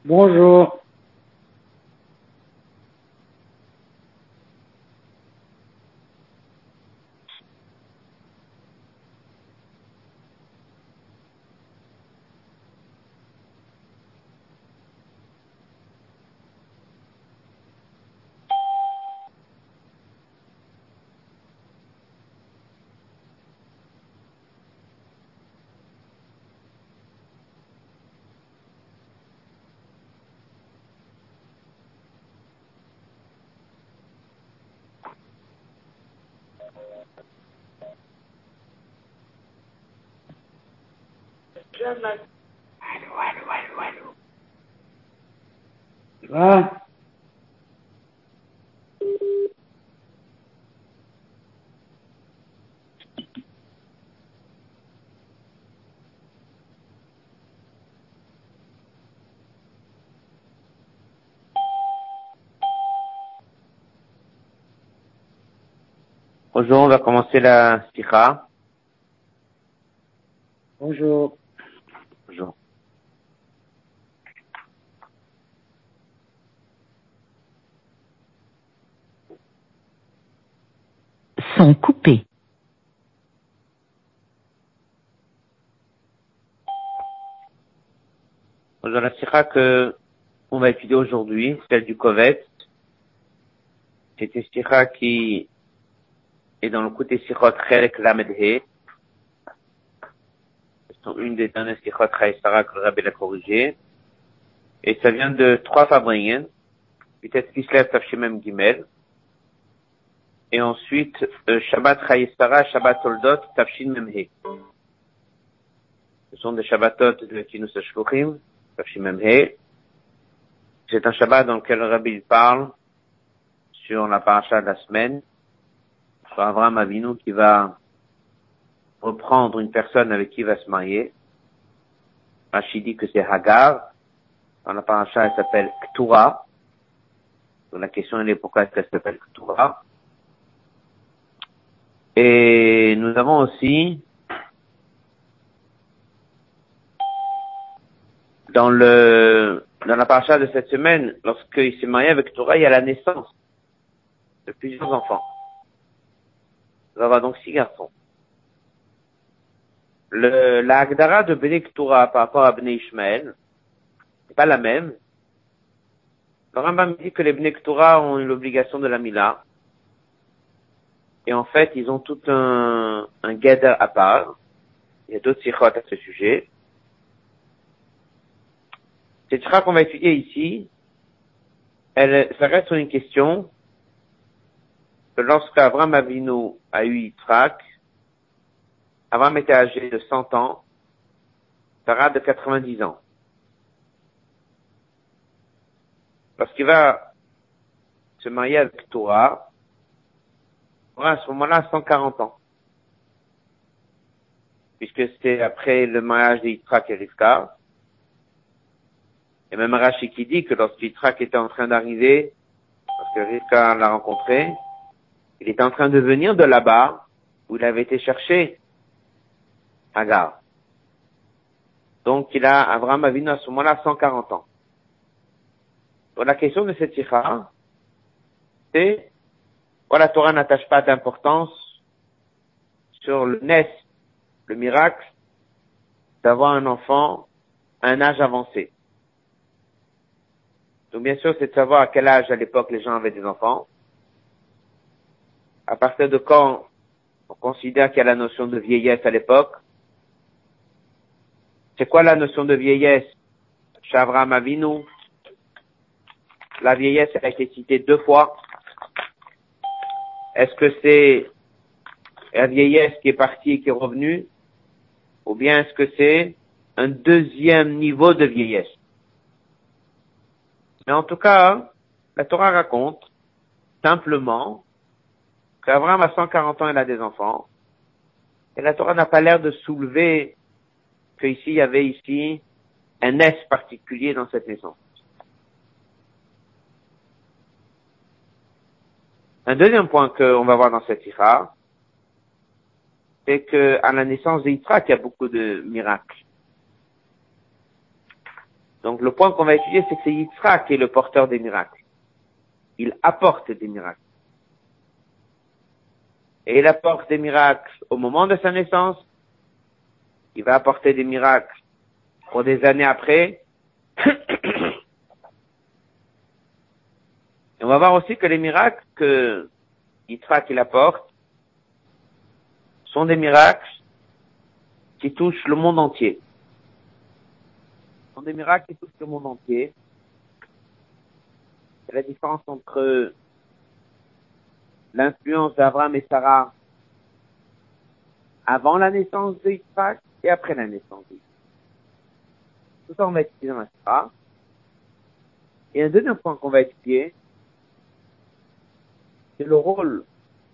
Bonjour. Allô. Tu vas? Bonjour, on va commencer la sikha. Bonjour. Bonjour. Sont coupés. Bonjour, la sikha que on va étudier aujourd'hui, celle du Kovet. C'est une sikha qui est dans le côté sikhot Chelek Lamed He. C'est une des dernières sikhot Chaïsara que le Rabbi l'a corrigé. Et ça vient de 3 fabriens. Peut-être Kislev Tafshemem Gimel. Et ensuite, Shabbat Chaïsara, Shabbat Toldot, Tafshin Memhe. Ce sont des Shabbatot de Kinus Shluchim, Tafshin Memhe. C'est un Shabbat dans lequel le Rabbi parle sur la paracha de la semaine, sur Avraham Avinu qui va reprendre une personne avec qui il va se marier. Rashi dit que c'est Hagar. Dans la paracha, elle s'appelle Ktura. Donc la question est pourquoi est-ce qu'elle s'appelle Ktura. Et nous avons aussi dans la paracha de cette semaine, lorsqu'il s'est marié avec Ktura, il y a la naissance de plusieurs enfants. Il va avoir donc 6 garçons. La Hagdara de Bnei Ktura par rapport à Bnei Ishmael, c'est pas la même. Le Rambam dit que les Bnei Ktura ont l'obligation de la Mila. Et en fait, ils ont tout un gather à part. Il y a d'autres sikhot à ce sujet. Cette sikha qu'on va étudier ici, ça reste sur une question que lorsqu'Avraham Avinu a eu Yitzhak, Avraham était âgé de 100 ans, Sarah de 90 ans. Lorsqu'il va se marier avec Torah, aura à ce moment-là 140 ans. Puisque c'est après le mariage de Yitzhak et Rivka. Et même Rashi qui dit que lorsque Yitzhak était en train d'arriver, lorsque Rivka l'a rencontré, il était en train de venir de là-bas, où il avait été chercher Hagar. Donc Avraham Avinu à ce moment-là 140 ans. Donc la question de cette sikha, c'est, la Torah n'attache pas d'importance sur le nes, le miracle, d'avoir un enfant à un âge avancé. Donc bien sûr, c'est de savoir à quel âge à l'époque les gens avaient des enfants. À partir de quand on considère qu'il y a la notion de vieillesse à l'époque. C'est quoi la notion de vieillesse chez Avraham Avinu? La vieillesse, elle a été citée 2 fois. Est-ce que c'est la vieillesse qui est partie et qui est revenue? Ou bien est-ce que c'est un deuxième niveau de vieillesse? Mais en tout cas, la Torah raconte simplement qu'Abraham a 140 ans, il a des enfants. Et la Torah n'a pas l'air de soulever qu'il y avait ici un S particulier dans cette naissance. Un deuxième point qu'on va voir dans cette sikha, c'est que à la naissance d'Yitzhak, il y a beaucoup de miracles. Donc le point qu'on va étudier, c'est que c'est Yitzhak qui est le porteur des miracles. Il apporte des miracles. Et il apporte des miracles au moment de sa naissance. Il va apporter des miracles pour des années après. Et on va voir aussi que les miracles que Yitzhak il apporte sont des miracles qui touchent le monde entier. Ce sont des miracles qui touchent le monde entier. C'est la différence entre l'influence d'Abraham et Sarah avant la naissance de Yitzhak et après la naissance de Yitzhak. Tout ça, on va étudier dans la Sarah. Et un deuxième point qu'on va étudier, c'est le rôle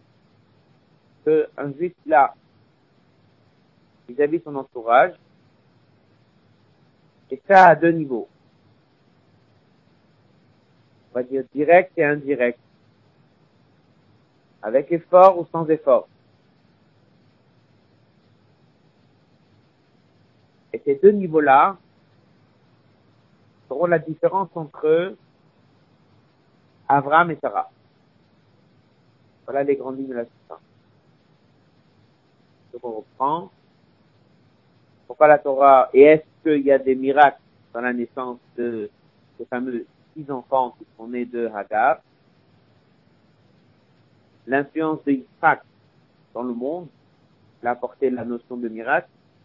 qu'un juif a vis-à-vis de son entourage. Et ça à deux niveaux. On va dire direct et indirect. Avec effort ou sans effort. Et ces deux niveaux-là feront la différence entre Abraham et Sarah. Voilà les grandes lignes de la Torah. Donc on reprend. Pourquoi la Torah, et est-ce qu'il y a des miracles dans la naissance de ces fameux 6 enfants qui sont nés de Hagar? L'influence de Yitzhak dans le monde l'a apporté la notion de miracle.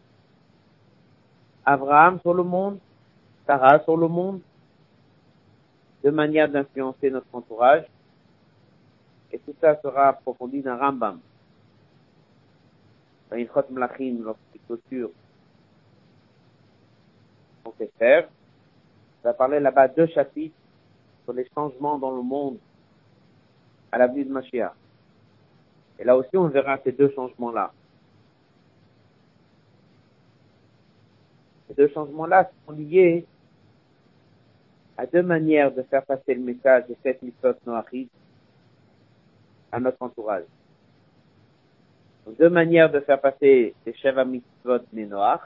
Abraham sur le monde, Sarah sur le monde, de manière d'influencer notre entourage. Et tout ça sera approfondi dans Rambam. Dans Ilchot Melachim, lorsqu'il clôture son Sefer, on va parler là-bas 2 chapitres sur les changements dans le monde à la venue de Mashiach. Et là aussi, on verra ces 2 changements-là. Ces 2 changements-là sont liés à 2 manières de faire passer le message de cette mitzvot noachid à notre entourage. Donc, 2 manières de faire passer ces Sheva mitzvot Noach.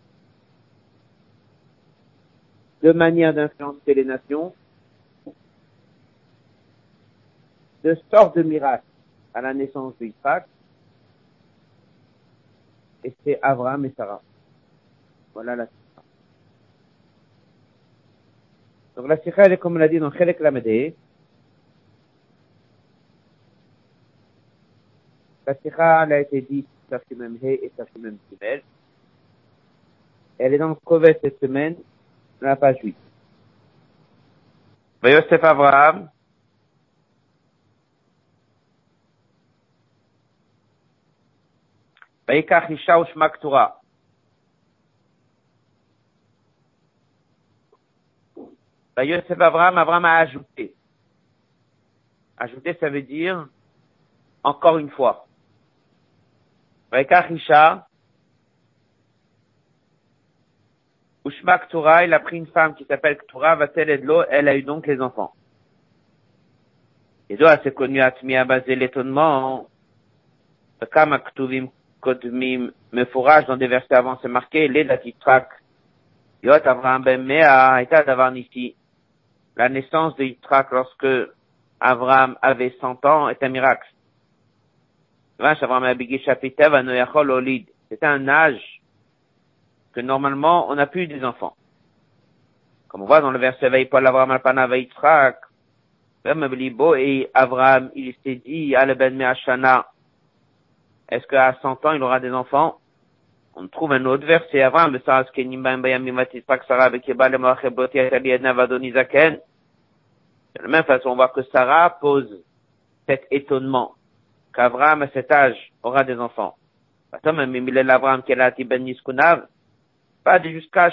2 manières d'influencer les nations. 2 sortes de miracles à la naissance de Yitzhak. Et c'est Abraham et Sarah. Voilà la sikha. Donc la sikha, elle est comme on l'a dit dans Chelek Lamedé. La sikha, elle a été dite Tafshimem He et Tafshimem Gimel. Elle est dans le Kovet cette semaine, dans la page 8. Yosef Abraham. Vayikach Isha Ushma Ktura. Yosef Abraham, Abraham a ajouté. Ajouter, ça veut dire encore une fois. Vayikach Isha Ushma Ktura, il a pris une femme qui s'appelle Ktura, Vatel Edlo, elle a eu donc les enfants. Et donc, c'est connu à Tmia basé l'étonnement. Kama Ktuvim Kodmim Mefourage, dans des versets avant, c'est marqué, les Yitzhak. Yot Avraham ben Mea, eta d'avoir ici. La naissance de Yitzhak lorsque Avraham avait 100 ans est un miracle. C'était un âge que normalement on n'a plus des enfants. Comme on voit dans le verset Vaïpol Avraham Alpana Vaïtzrak, et Avraham, il s'est dit, Al ben Meashana, est-ce qu'à 100 ans il aura des enfants? On trouve un autre verset Avraham, de la même façon, on voit que Sarah pose cet étonnement qu'Avraham, à cet âge, aura des enfants. Pas jusqu'à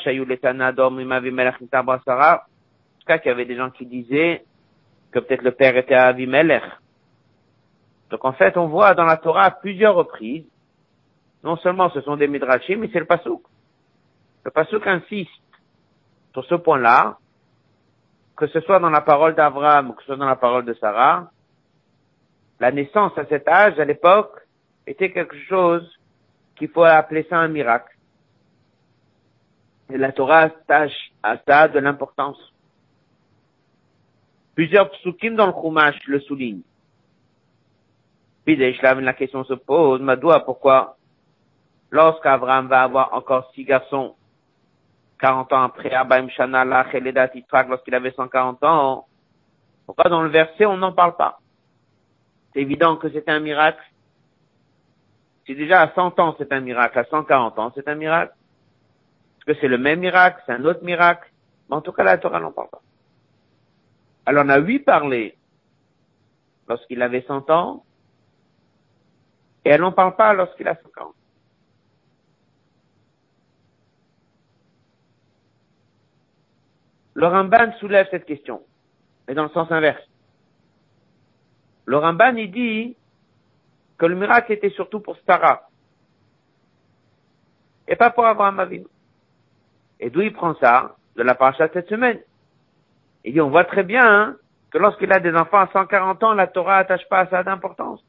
jusqu'à qu'il y avait des gens qui disaient que peut-être le père était Avimelech. Donc en fait, on voit dans la Torah à plusieurs reprises, non seulement ce sont des midrashim, mais c'est le pasuk. Le pasuk insiste sur ce point-là, que ce soit dans la parole d'Abraham ou que ce soit dans la parole de Sarah, la naissance à cet âge, à l'époque, était quelque chose qu'il faut appeler ça un miracle. Et la Torah attache à ça de l'importance. Plusieurs psukim dans le Chumash le soulignent. Puis la question se pose, Madoua, pourquoi lorsqu'Abraham va avoir encore 6 garçons, 40 ans après, Abaim Shana la Cheledat Yitzhak, lorsqu'il avait 140 ans, pourquoi dans le verset on n'en parle pas? C'est évident que c'est un miracle. Si déjà à 100 ans c'est un miracle, à 140 ans c'est un miracle. Est-ce que c'est le même miracle? C'est un autre miracle? Mais en tout cas, la Torah n'en parle pas. Alors on a 8 parlé lorsqu'il avait 100 ans, et elle n'en parle pas lorsqu'il a 50. Le Ramban soulève cette question, mais dans le sens inverse. Le Ramban, il dit que le miracle était surtout pour Sarah, et pas pour Abraham Avinu. Et d'où il prend ça? De la paracha de cette semaine. Il dit, on voit très bien que lorsqu'il a des enfants à 140 ans, la Torah attache pas à ça d'importance.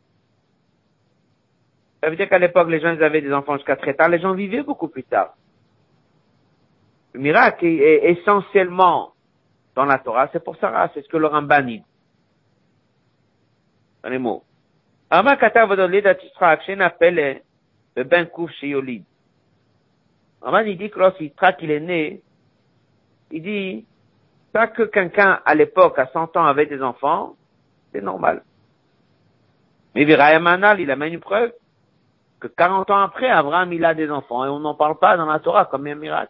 Ça veut dire qu'à l'époque, les gens, ils avaient des enfants jusqu'à très tard, les gens vivaient beaucoup plus tard. Le miracle est essentiellement dans la Torah, c'est pour Sarah, c'est ce que le Ramban dit. Dans les mots. Ama katav adolidat Yitzhak, shena pele, ben kouf sheyolid. Ramban, il dit que lorsqu'Yitzhak, il est né, il dit, pas que quelqu'un, à l'époque, à 100 ans, avait des enfants, c'est normal. Mais Virayamanal, il amène une preuve que 40 ans après, Abraham, il a des enfants, et on n'en parle pas dans la Torah comme un miracle.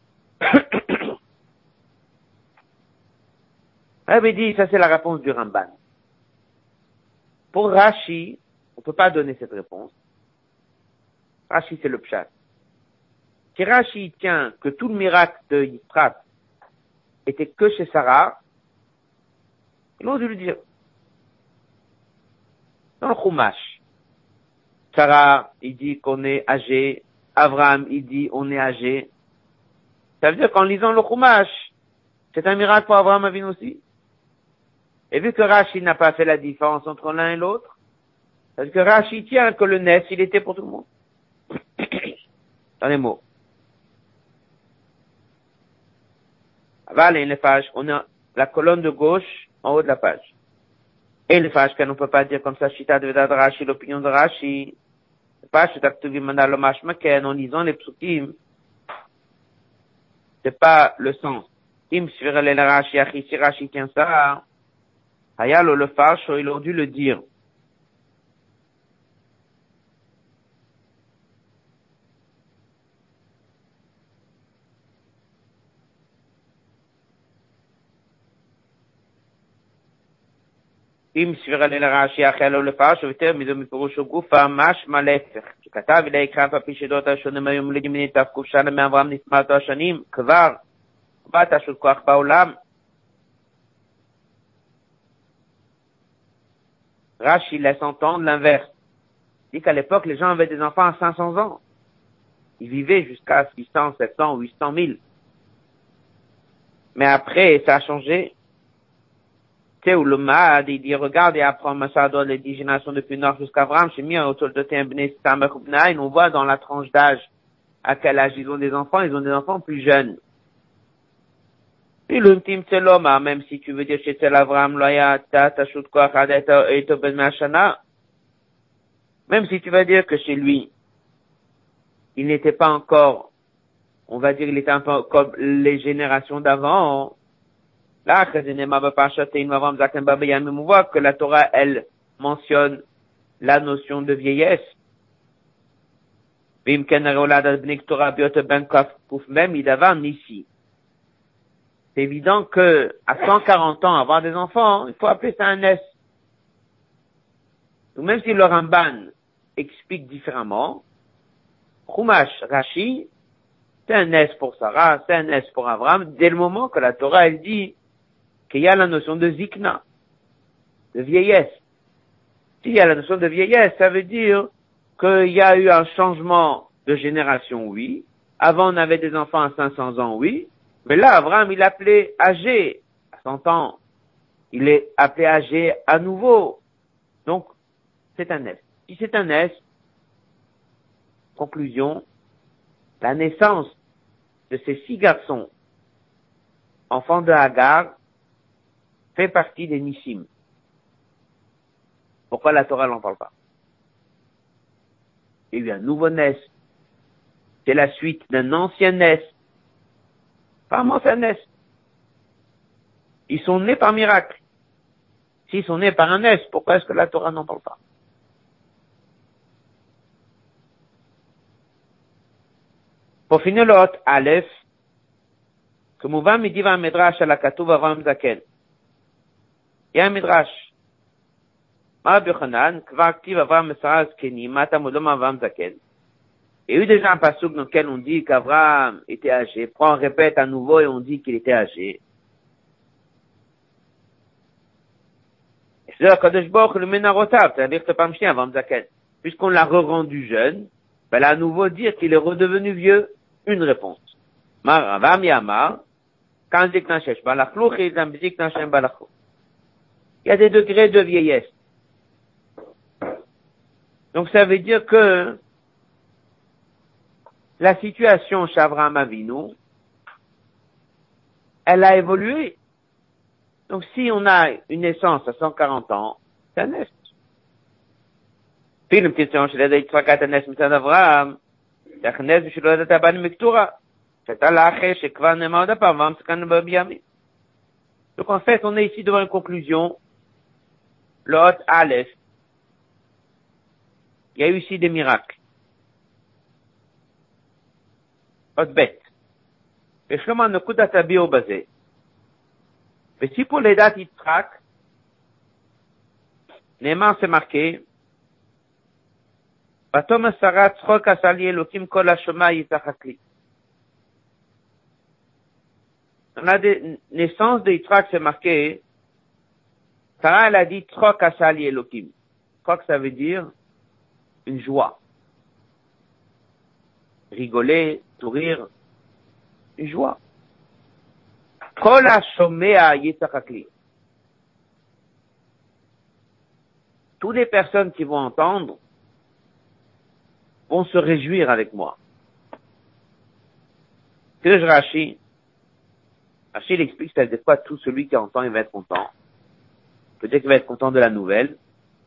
Rabbi dit, ça c'est la réponse du Ramban. Pour Rashi, on peut pas donner cette réponse. Rashi, c'est le pshat. Si Rashi tient que tout le miracle de Yitzhak était que chez Sarah, ils ont dû le dire. Dans le Chumash, Sarah, il dit qu'on est âgé. Abraham, il dit on est âgé. Ça veut dire qu'en lisant le Chumash, c'est un miracle pour Abraham Avinu aussi. Et vu que Rashi n'a pas fait la différence entre l'un et l'autre, parce que Rashi tient que le Nes, il était pour tout le monde. Dans les mots. Voilà, les pages, on a la colonne de gauche en haut de la page. Et les pages qu'on ne peut pas dire comme ça, Shita de Vedad Rashi, l'opinion de Rashi. Les pages, c'est Aktuvim Mandal Lomash Maken, en lisant les psukim, c'est pas le sens. Im Svirel el Rashi, Achi, si Rashi tient ça, Hayalo le Fash, il aurait dû le dire. אם סבירה לרש"י אחר לא לפרש ויותר מזה מפירוש גופה משמע להפך שכתב אליה יקרא על פי שדות השונים היום לגמיני תק"ש מאברהם נצמדו השנים כבר בת של כוח בעולם. Rashi laisse entendre l'inverse. Il dit qu'à l'époque les gens avaient des enfants à 500 ans. Ils vivaient jusqu'à 600, 700, 800 000. Mais après ça a changé. Où le Mahad, il dit, regarde et apprends Massador, les 10 générations depuis Noach jusqu'à Abraham, chez Mia, autour de Tembné, Samerubnaïn, on voit dans la tranche d'âge à quel âge ils ont des enfants plus jeunes. Puis l'ultime, c'est l'homme, même si tu veux dire chez Tel Abraham, Loya, Tashut, Koach, et Toben Machana, même si tu vas dire que chez lui, il n'était pas encore, on va dire, il était un peu comme les générations d'avant. Là, on voit que la Torah, elle mentionne la notion de vieillesse. Même ici. C'est évident que, à 140 ans, avoir des enfants, il faut appeler ça un S. Donc, même si le Ramban explique différemment, Chumash, Rashi, c'est un S pour Sarah, c'est un S pour Abraham, dès le moment que la Torah, elle dit qu'il y a la notion de zikna, de vieillesse. S'il y a la notion de vieillesse, ça veut dire qu'il y a eu un changement de génération, oui. Avant, on avait des enfants à 500 ans, oui. Mais là, Abraham, il est appelé âgé à 100 ans. Il est appelé âgé à nouveau. Donc, c'est un S. Si c'est un S, conclusion, la naissance de ces 6 garçons, enfants de Hagar, fait partie des Nissim. Pourquoi la Torah n'en parle pas? Il y a eu un nouveau Nes. C'est la suite d'un ancien Nes. Pas un ancien Nes. Ils sont nés par miracle. S'ils sont nés par un Nes, pourquoi est-ce que la Torah n'en parle pas? Pour finir le Hot Aleph, כמובן מדיב המדרש על הכתוב אברהם זקן. יהיה המדרש. מה רבי יוחנן, כבר כתיב אברהם ושרה זקנים, מה אתה מודום אברהם זקן? Il y a eu déjà un passage dans lequel on dit qu'Abraham était âgé. Puis on répète à nouveau et on dit qu'il était âgé. Et c'est là Kadosh Baruch le menarotav, c'est-à-dire que pas m'chien Abraham zaken. Puisqu'on l'a rendu jeune, ben là à nouveau dire qu'il est redevenu vieux. Une réponse. Mar Avraham Yamar, quand zik nashesh balachluch et zik nashem balachluch. Il y a des degrés de vieillesse. Donc ça veut dire que la situation chez Avraham Avinu, elle a évolué. Donc si on a une naissance à 140 ans, c'est un Nes. Puis une question chez les Yitzhak Nes Mitzad Avraham, c'est un Nes chez le Taban Miktura. C'est à l'achè chez Kvan Nemauda par Vam Skan Babiami. Donc en fait, on est ici devant une conclusion. Le Hot Aleph. Il y a eu ici des miracles. Hot Bet. Et Shlomo Nekudat Abio Bazé. Et si pour les dates Yitzhak, Neymar c'est marqué, Batom Sarat Tzchok Asali Elokim Kol Hashoma Yitzhakli. Dans la naissance de Yitzhak, c'est marqué, Sarah, elle a dit Tzchok Asali Elokim. Tzchok, ça veut dire une joie. Rigoler, sourire, une joie. Kol Hashomea Yitzhakli. Toutes les personnes qui vont entendre vont se réjouir avec moi. C'est le Rashi. Rashi, il explique, c'est-à-dire quoi, tout celui qui entend, il va être content. Peut-être qu'il va être content de la nouvelle.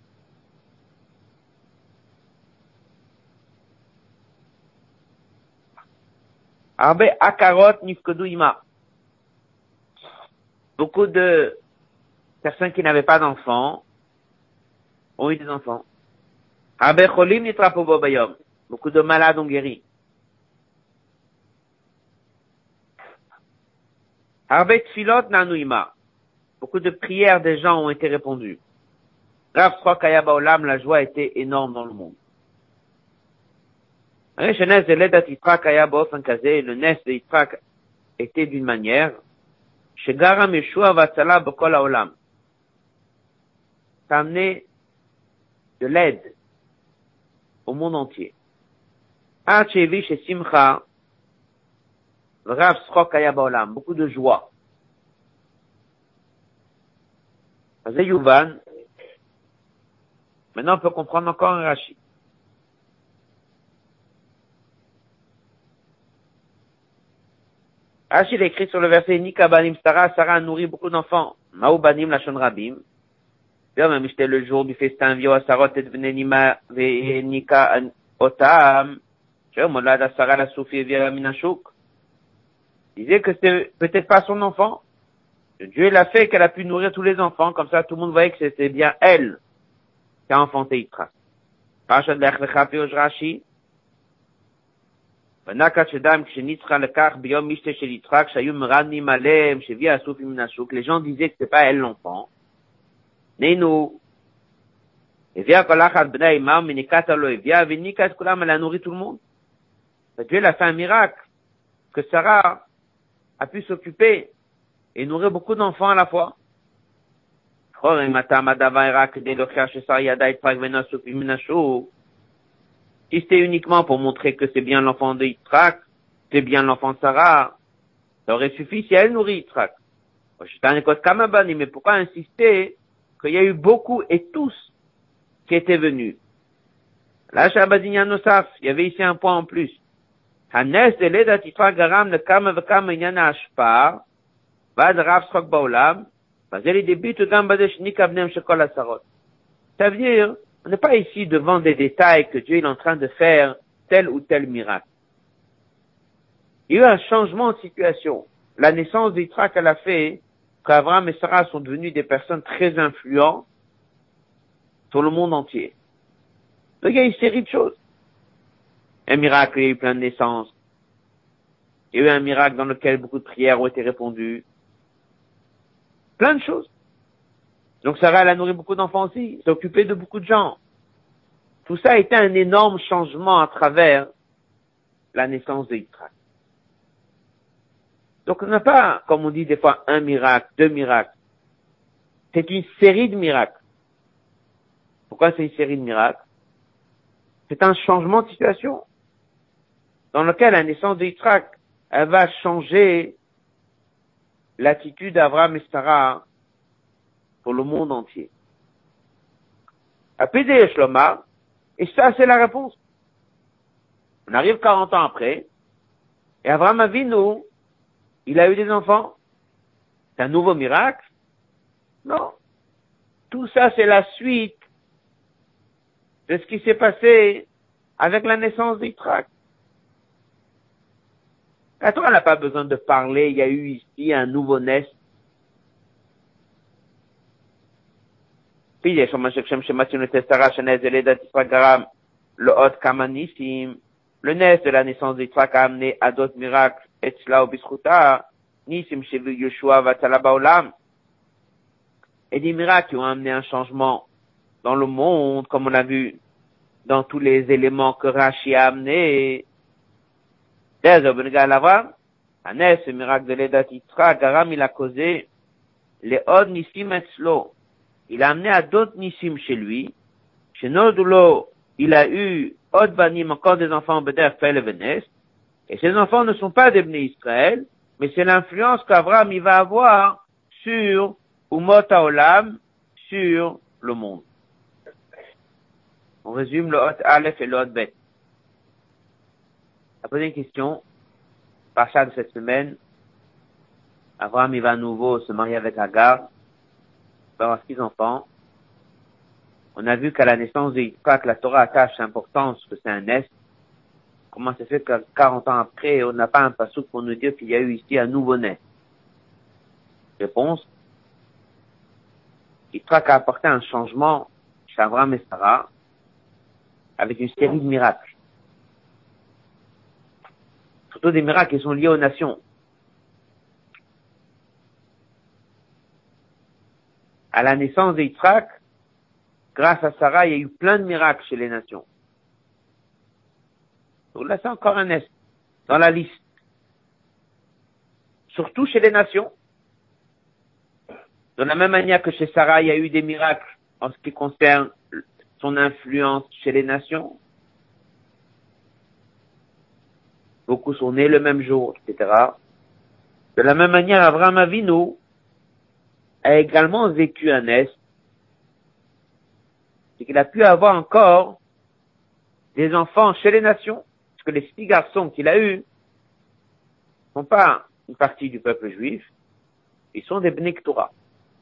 Arbe akarot nifkodu ima. Beaucoup de personnes qui n'avaient pas d'enfants ont eu des enfants. Arbe cholim nitrapo bo bayom. Beaucoup de malades ont guéri. Arbe tfilot nanu ima. Beaucoup de prières des gens ont été répondues. Rav Tzchok haya baolam, la joie était énorme dans le monde. Le Nes de Yitzhak était d'une manière, Shegaram Yeshua Vatzala B'kol HaOlam. Ça a amené de l'aide au monde entier. Ad Shevi She Simcha, Rav Tzchok haya baolam, beaucoup de joie. C'est Yuvan. Maintenant, on peut comprendre encore un Rashi. Rashi, il écrit sur le verset, Nika banim Sarah, Sarah a nourri beaucoup d'enfants. Maou banim lachon rabim. Même c'était le jour du festin, vio à Sarot et venenima ve Nika otam. Je vois, là, Sarah la soufi via minashuk. Il disait que c'était peut-être pas son enfant. Dieu l'a fait qu'elle a pu nourrir tous les enfants, comme ça tout le monde voyait que c'était bien elle qui a enfanté Yitzhak. Parashat Lech Lecha Pirosh Rashi. Les gens disaient que c'est pas elle l'enfant. Neinu. Elle a nourri tout le monde. Dieu a fait un miracle. Que Sarah a pu s'occuper et nourrir beaucoup d'enfants à la fois. Si c'était uniquement pour montrer que c'est bien l'enfant de Yitzhak, c'est bien l'enfant de Sarah, ça aurait suffi si elle nourrit Yitzhak. Mais pourquoi insister qu'il y a eu beaucoup et tous qui étaient venus? Là, il y avait ici un point en plus. הנס דלידת יצחק גרם לכמה וכמה עניין ההשפעה, ועד רב שחוק בעולם, וזה לידי ביטוי גם בזה שניקה בניהם של כל הצרות. Ça veut dire, on n'est pas ici devant des détails que Dieu est en train de faire tel ou tel miracle. Il y a eu un changement de situation. La naissance d'Yitzhak, elle a fait qu'Abraham et Sarah sont devenus des personnes très influentes sur le monde entier. Donc il y a une série de choses. Un miracle, il y a eu plein de naissances. Il y a eu un miracle dans lequel beaucoup de prières ont été répondues. Plein de choses. Donc Sarah, elle a nourri beaucoup d'enfants aussi, s'est occupée de beaucoup de gens. Tout ça a été un énorme changement à travers la naissance de Yitzhak. Donc on n'a pas, comme on dit des fois, un miracle, deux miracles. C'est une série de miracles. Pourquoi c'est une série de miracles? C'est un changement de situation dans lequel la naissance de Yitzhak, elle va changer l'attitude d'Abraham et Sarah pour le monde entier. Après des Shlomar, et ça c'est la réponse. On arrive 40 ans après, et Abraham Avinu, il a eu des enfants. C'est un nouveau miracle? Non. Tout ça c'est la suite de ce qui s'est passé avec la naissance d'Yitzhak. La Torah n'a pas besoin de parler, il y a eu ici un nouveau-né. Le nes de la naissance d'Yitzhak a amené à d'autres miracles, Etzla ou Bisruta, Nisim Shevu Yoshua Vatala Baolam. Et des miracles qui ont amené un changement dans le monde, comme on a vu dans tous les éléments que Rashi a amenés. Hanès, ce miracle de l'Edat Yitzhak, Garam, il a causé les Od Nisim Etzlo. Il a amené à d'autres Nisim chez lui. Chez Nodulo, il a eu Od Banim, encore des enfants, Beder, Fel et Venes. Et ces enfants ne sont pas des Bnei Israël, mais c'est l'influence qu'Abraham, il va avoir sur Umot HaOlam, sur le monde. On résume le Hot Aleph et le Hot Bet. On a posé une question. Parcha de cette semaine, Abraham il va à nouveau se marier avec Agar, il va avoir 6 enfants. On a vu qu'à la naissance de Yitzhak, la Torah attache l'importance que c'est un est. Comment ça fait que 40 ans après, on n'a pas un passouk pour nous dire qu'il y a eu ici un nouveau-né? Réponse. Yitzhak a apporté un changement chez Abraham et Sarah avec une série de miracles. Surtout des miracles qui sont liés aux nations. À la naissance d'Yitzhak, grâce à Sarah, il y a eu plein de miracles chez les nations. Donc là, c'est encore un est dans la liste. Surtout chez les nations. De la même manière que chez Sarah, il y a eu des miracles en ce qui concerne son influence chez les nations. Beaucoup sont nés le même jour, etc. De la même manière, Abraham Avinu a également vécu un est. C'est qu'il a pu avoir encore des enfants chez les nations. Parce que les 6 garçons qu'il a eus ne sont pas une partie du peuple juif. Ils sont des Bnei Torah.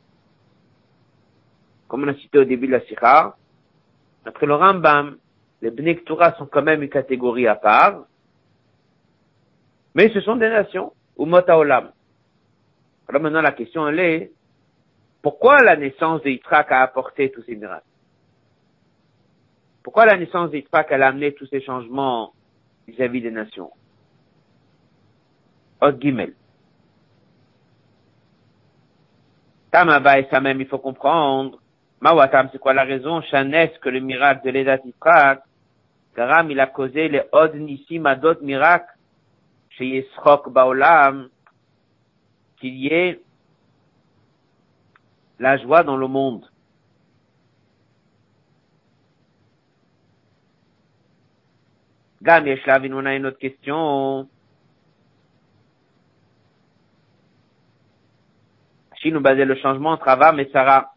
Comme on a cité au début de la Sikha, après le Rambam, les Bnei Torah sont quand même une catégorie à part. Mais ce sont des nations, Umot HaOlam. Alors maintenant la question elle est, pourquoi la naissance d'Yitzhak a apporté tous ces miracles? Pourquoi la naissance d'Yitzhak a amené tous ces changements vis-à-vis des nations? Od Gimel. Tam Abba et ça même, il faut comprendre. Mawatam, c'est quoi la raison? Chanes, que le miracle de l'Edat Yitzhak, Garam, il a causé les Od Nisim à d'autres miracles, chez Yisroch Baolam, qu'il y ait la joie dans le monde. Gam Yeshlav, on a une autre question. Si nous basons le changement entre Abraham et Sarah.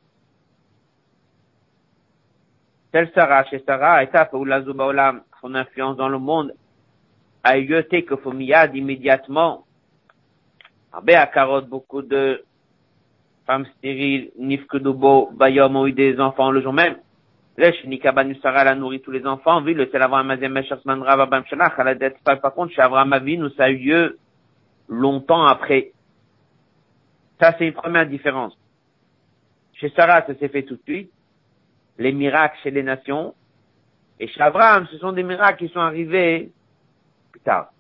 Telle Sarah, chez Sarah, étape où la Zubaolam, son influence dans le monde, a eu lieu que faut miyad immédiatement. Abe à carotte, beaucoup de femmes stériles, nifkedubo, bayom ont eu des enfants le jour même. Lesh nikabanu Sarah a nourri tous les enfants. Oui, le tel Avraham Mazem Meshachman Rav Abam Shalach, à la dette, par contre, chez Avraham Avinu, ça a eu lieu longtemps après. Ça, c'est une première différence. Chez Sarah, ça s'est fait tout de suite. Les miracles chez les nations. Et chez Abraham, ce sont des miracles qui sont arrivés plus tard.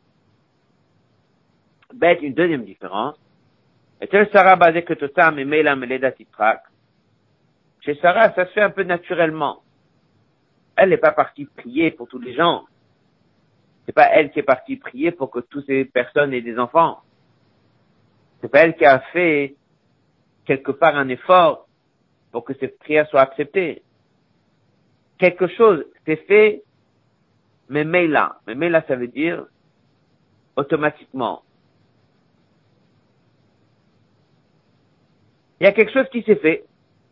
Bête, une deuxième différence. Et tel Sarah basé que Totam et Melam et Leda Titrak. Chez Sarah, ça se fait un peu naturellement. Elle n'est pas partie prier pour tous les gens. C'est pas elle qui est partie prier pour que toutes ces personnes aient des enfants. C'est pas elle qui a fait quelque part un effort pour que cette prière soit acceptée. Quelque chose s'est fait, mais là, ça veut dire automatiquement. Il y a quelque chose qui s'est fait.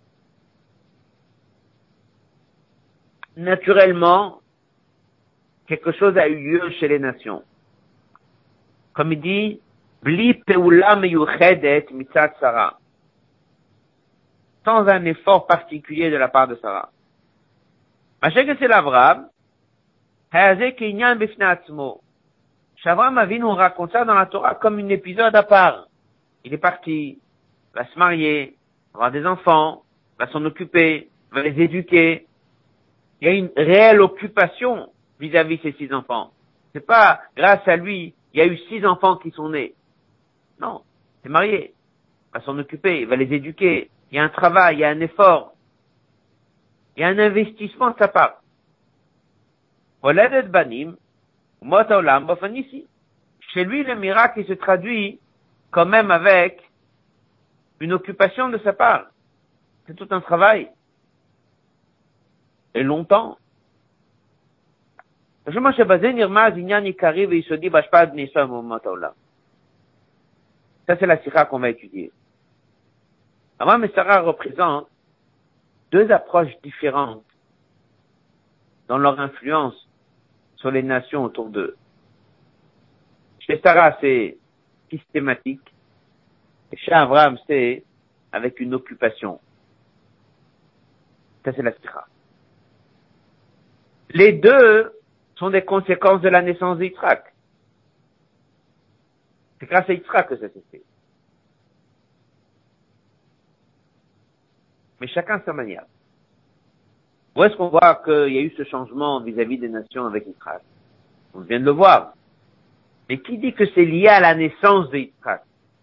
Naturellement, quelque chose a eu lieu chez les nations. Comme il dit, Bli peula meyuchedet mitzat Sarah. Sans un effort particulier de la part de Sarah. Machek c'est l'Avraham, Hayazé kinyan bifnei atzmo. Shavram Avinu, on raconte ça dans la Torah comme un épisode à part. Il est parti, va se marier, avoir des enfants, va s'en occuper, va les éduquer. Il y a une réelle occupation vis-à-vis de ces 6 enfants. C'est pas grâce à lui, il y a eu 6 enfants qui sont nés. Non, c'est marié, va s'en occuper, va les éduquer. Il y a un travail, il y a un effort. Il y a un investissement de sa part. Waladet banim, mot haolam b'ofan ici. Chez lui, le miracle, il se traduit quand même avec une occupation de sa part. C'est tout un travail. Et longtemps. Ça, c'est la sikha qu'on va étudier. Abraham et Sarah représentent 2 approches différentes dans leur influence sur les nations autour d'eux. Chez Sarah, c'est systématique. Et chez Abraham, c'est avec une occupation. Ça, c'est la sikha. Les 2 sont des conséquences de la naissance d'Yitzhak. C'est grâce à Yitzhak que ça s'est fait. Mais chacun sa manière. Où est-ce qu'on voit qu'il y a eu ce changement vis-à-vis des nations avec Yitzhak? On vient de le voir. Mais qui dit que c'est lié à la naissance de Yitzhak?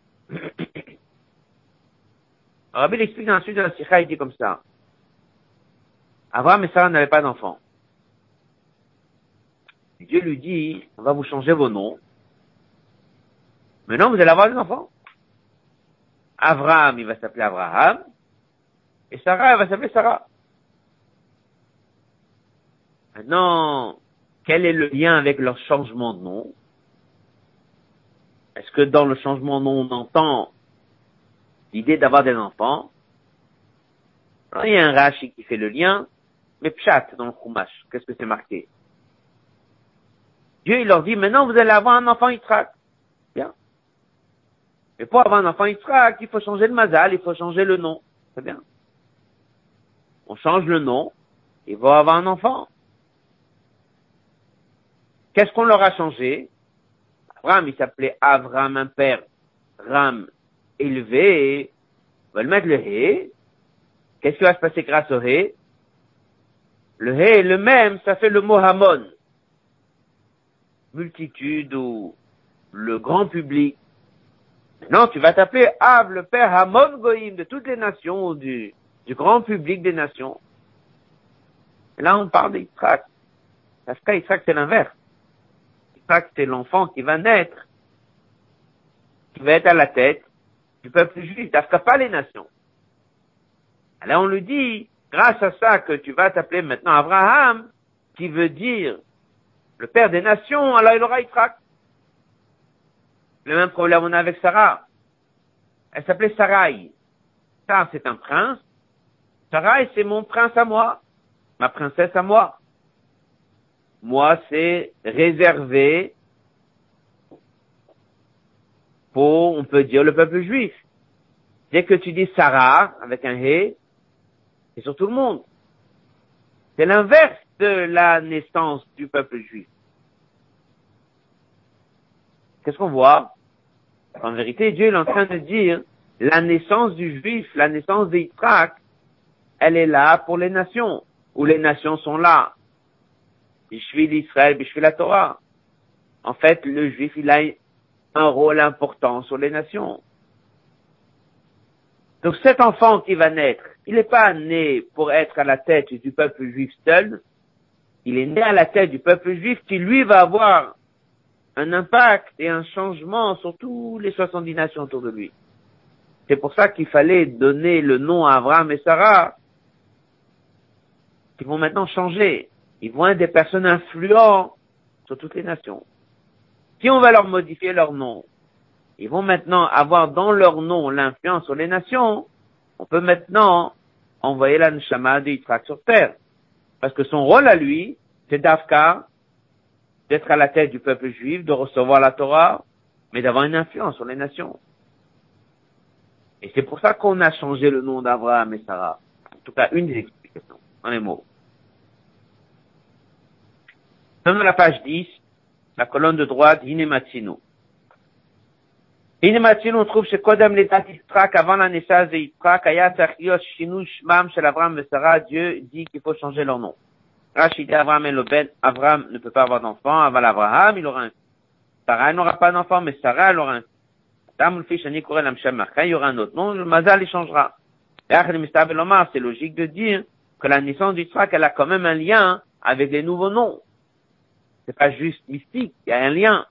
Rabbi l'explique dans la suite de la Sikha, il dit comme ça. Abraham et Sarah n'avaient pas d'enfants. Dieu lui dit, on va vous changer vos noms. Maintenant, vous allez avoir des enfants. Abraham, il va s'appeler Abraham. Et Sarah, elle va s'appeler Sarah. Maintenant, quel est le lien avec leur changement de nom? Est-ce que dans le changement de nom, on entend l'idée d'avoir des enfants? Alors, il y a un Rashi qui fait le lien, mais pshat dans le Chumash, qu'est-ce que c'est marqué? Dieu, il leur dit, maintenant vous allez avoir un enfant Yitzhak. Bien. Mais pour avoir un enfant Yitzhak, il faut changer le mazal, il faut changer le nom. C'est bien. On change le nom, ils vont avoir un enfant. Qu'est-ce qu'on leur a changé? Abraham, il s'appelait Avram, un père. Ram, élevé. On va le mettre le Hé. Qu'est-ce qui va se passer grâce au Hé? Le Hé, le même, ça fait le mot Hamon. Multitude ou le grand public. Non, tu vas t'appeler Av, le père Hamon Goïm, de toutes les nations, du grand public des nations. Et là, on parle d'Yitzhak. Parce que Yitzhak, c'est l'inverse. Yitzhak, c'est l'enfant qui va naître, qui va être à la tête du peuple juif, d'Afka, pas les nations. Alors on lui dit, grâce à ça que tu vas t'appeler maintenant Abraham, qui veut dire le père des nations, alors il aura Yitzhak. Le même problème on a avec Sarah. Elle s'appelait Sarai. Ça, c'est un prince. Sarai, c'est mon prince à moi. Ma princesse à moi. Moi, c'est réservé on peut dire le peuple juif. Dès que tu dis Sarah, avec un He, c'est sur tout le monde. C'est l'inverse de la naissance du peuple juif. Qu'est-ce qu'on voit? En vérité, Dieu est en train de dire, la naissance du juif, la naissance d'Yitzhak, elle est là pour les nations, où les nations sont là. Bishvil Israël, Bishvil la Torah. En fait, le juif, il a un rôle important sur les nations. Donc cet enfant qui va naître, il n'est pas né pour être à la tête du peuple juif seul, il est né à la tête du peuple juif qui lui va avoir un impact et un changement sur tous les 70 nations autour de lui. C'est pour ça qu'il fallait donner le nom à Abraham et Sarah, qui vont maintenant changer. Ils vont être des personnes influentes sur toutes les nations. Si on va leur modifier leur nom, ils vont maintenant avoir dans leur nom l'influence sur les nations, on peut maintenant envoyer la Neshama de Yitzhak sur terre. Parce que son rôle à lui, c'est d'Afka, d'être à la tête du peuple juif, de recevoir la Torah, mais d'avoir une influence sur les nations. Et c'est pour ça qu'on a changé le nom d'Abraham et Sarah. En tout cas, une des explications, dans les mots. Dans la page 10, la colonne de droite, Hinematsinu. Hinematsinu, on trouve chez Kodam l'État Yitzhak, avant la naissance de Yitzhak, Ayat Achios Shinu Shmam chez Abraham et Sarah, Dieu dit qu'il faut changer leur nom. Rachid Abraham et Loben, Abraham ne peut pas avoir d'enfant, avant Abraham, il aura un fils. Sarah n'aura pas d'enfant, mais Sarah, elle aura un fils. Tam le fils, il y aura un autre nom, le Mazal, il changera. C'est logique de dire que la naissance d'Yitzhak, elle a quand même un lien avec les nouveaux noms. C'est pas juste mystique, il y a un lien.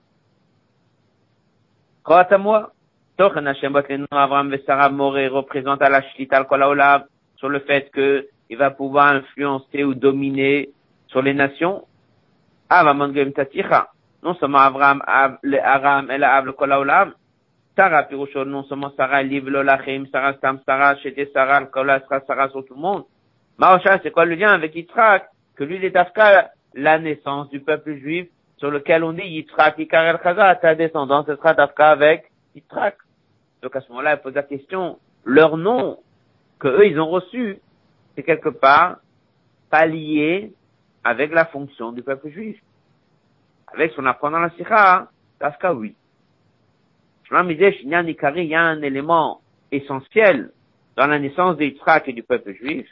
Croate à moi. Tochen Hashem bot les noms Abraham et Sarah Moré représente à la Shlita al Kol Haolam sur le fait que il va pouvoir influencer ou dominer sur les nations. Avamangem Taticha. Non seulement Abraham, le Aram et la Av le Kol Haolam. Sarah Pirouchon, non seulement Sarah, Liv Lolachim, Sarah Stam, Sarah, Chété, Sarah, le Kol Haolam, Sarah sur tout le monde. Maosha, c'est quoi le lien avec Yitzhak? Que lui, il est d'Afka, la naissance du peuple juif, sur lequel on dit Yitzhak, Ikar el Chaza, ta descendance, ce sera d'Afka avec Yitzhak. Donc à ce moment-là, il pose la question, leur nom, que eux, ils ont reçu, c'est quelque part pas lié avec la fonction du peuple juif. Avec ce qu'on apprend dans la Sikha, d'Afka, oui. Il y a un élément essentiel dans la naissance d'Yitzhak et du peuple juif,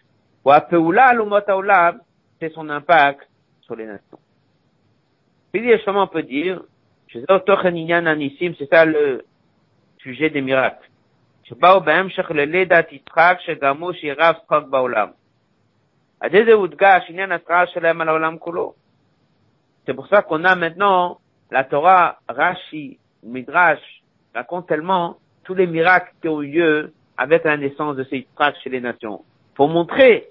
c'est son impact sur les nations. Puis justement on peut dire, c'est ça le sujet des miracles. C'est pour ça qu'on a maintenant la Torah, Rashi, Midrash, raconte tellement tous les miracles qui ont eu lieu avec la naissance de ces Yitzhak chez les nations. Pour montrer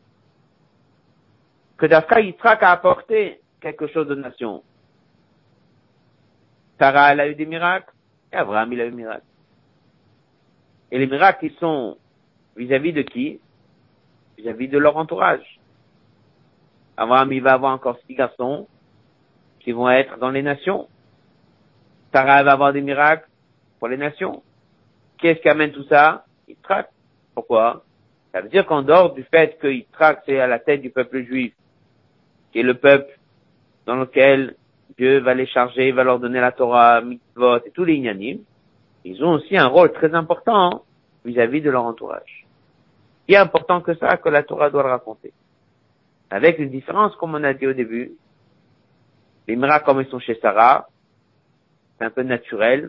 que d'Afka Yitzhak a apporté quelque chose de nation. Sarah, elle a eu des miracles, et Abraham, il a eu des miracles. Et les miracles, ils sont vis-à-vis de qui? Vis-à-vis de leur entourage. Abraham, il va avoir encore 6 garçons qui vont être dans les nations. Sarah, elle va avoir des miracles pour les nations. Qu'est-ce qui amène tout ça? Yitzhak. Pourquoi? Ça veut dire qu'en dehors du fait que Yitzhak, c'est à la tête du peuple juif, qui est le peuple dans lequel Dieu va les charger, va leur donner la Torah, mitzvot et tous les inyanim, ils ont aussi un rôle très important vis-à-vis de leur entourage. Il est important que ça, que la Torah doit le raconter. Avec une différence, comme on a dit au début, les miracles comme ils sont chez Sarah, c'est un peu naturel.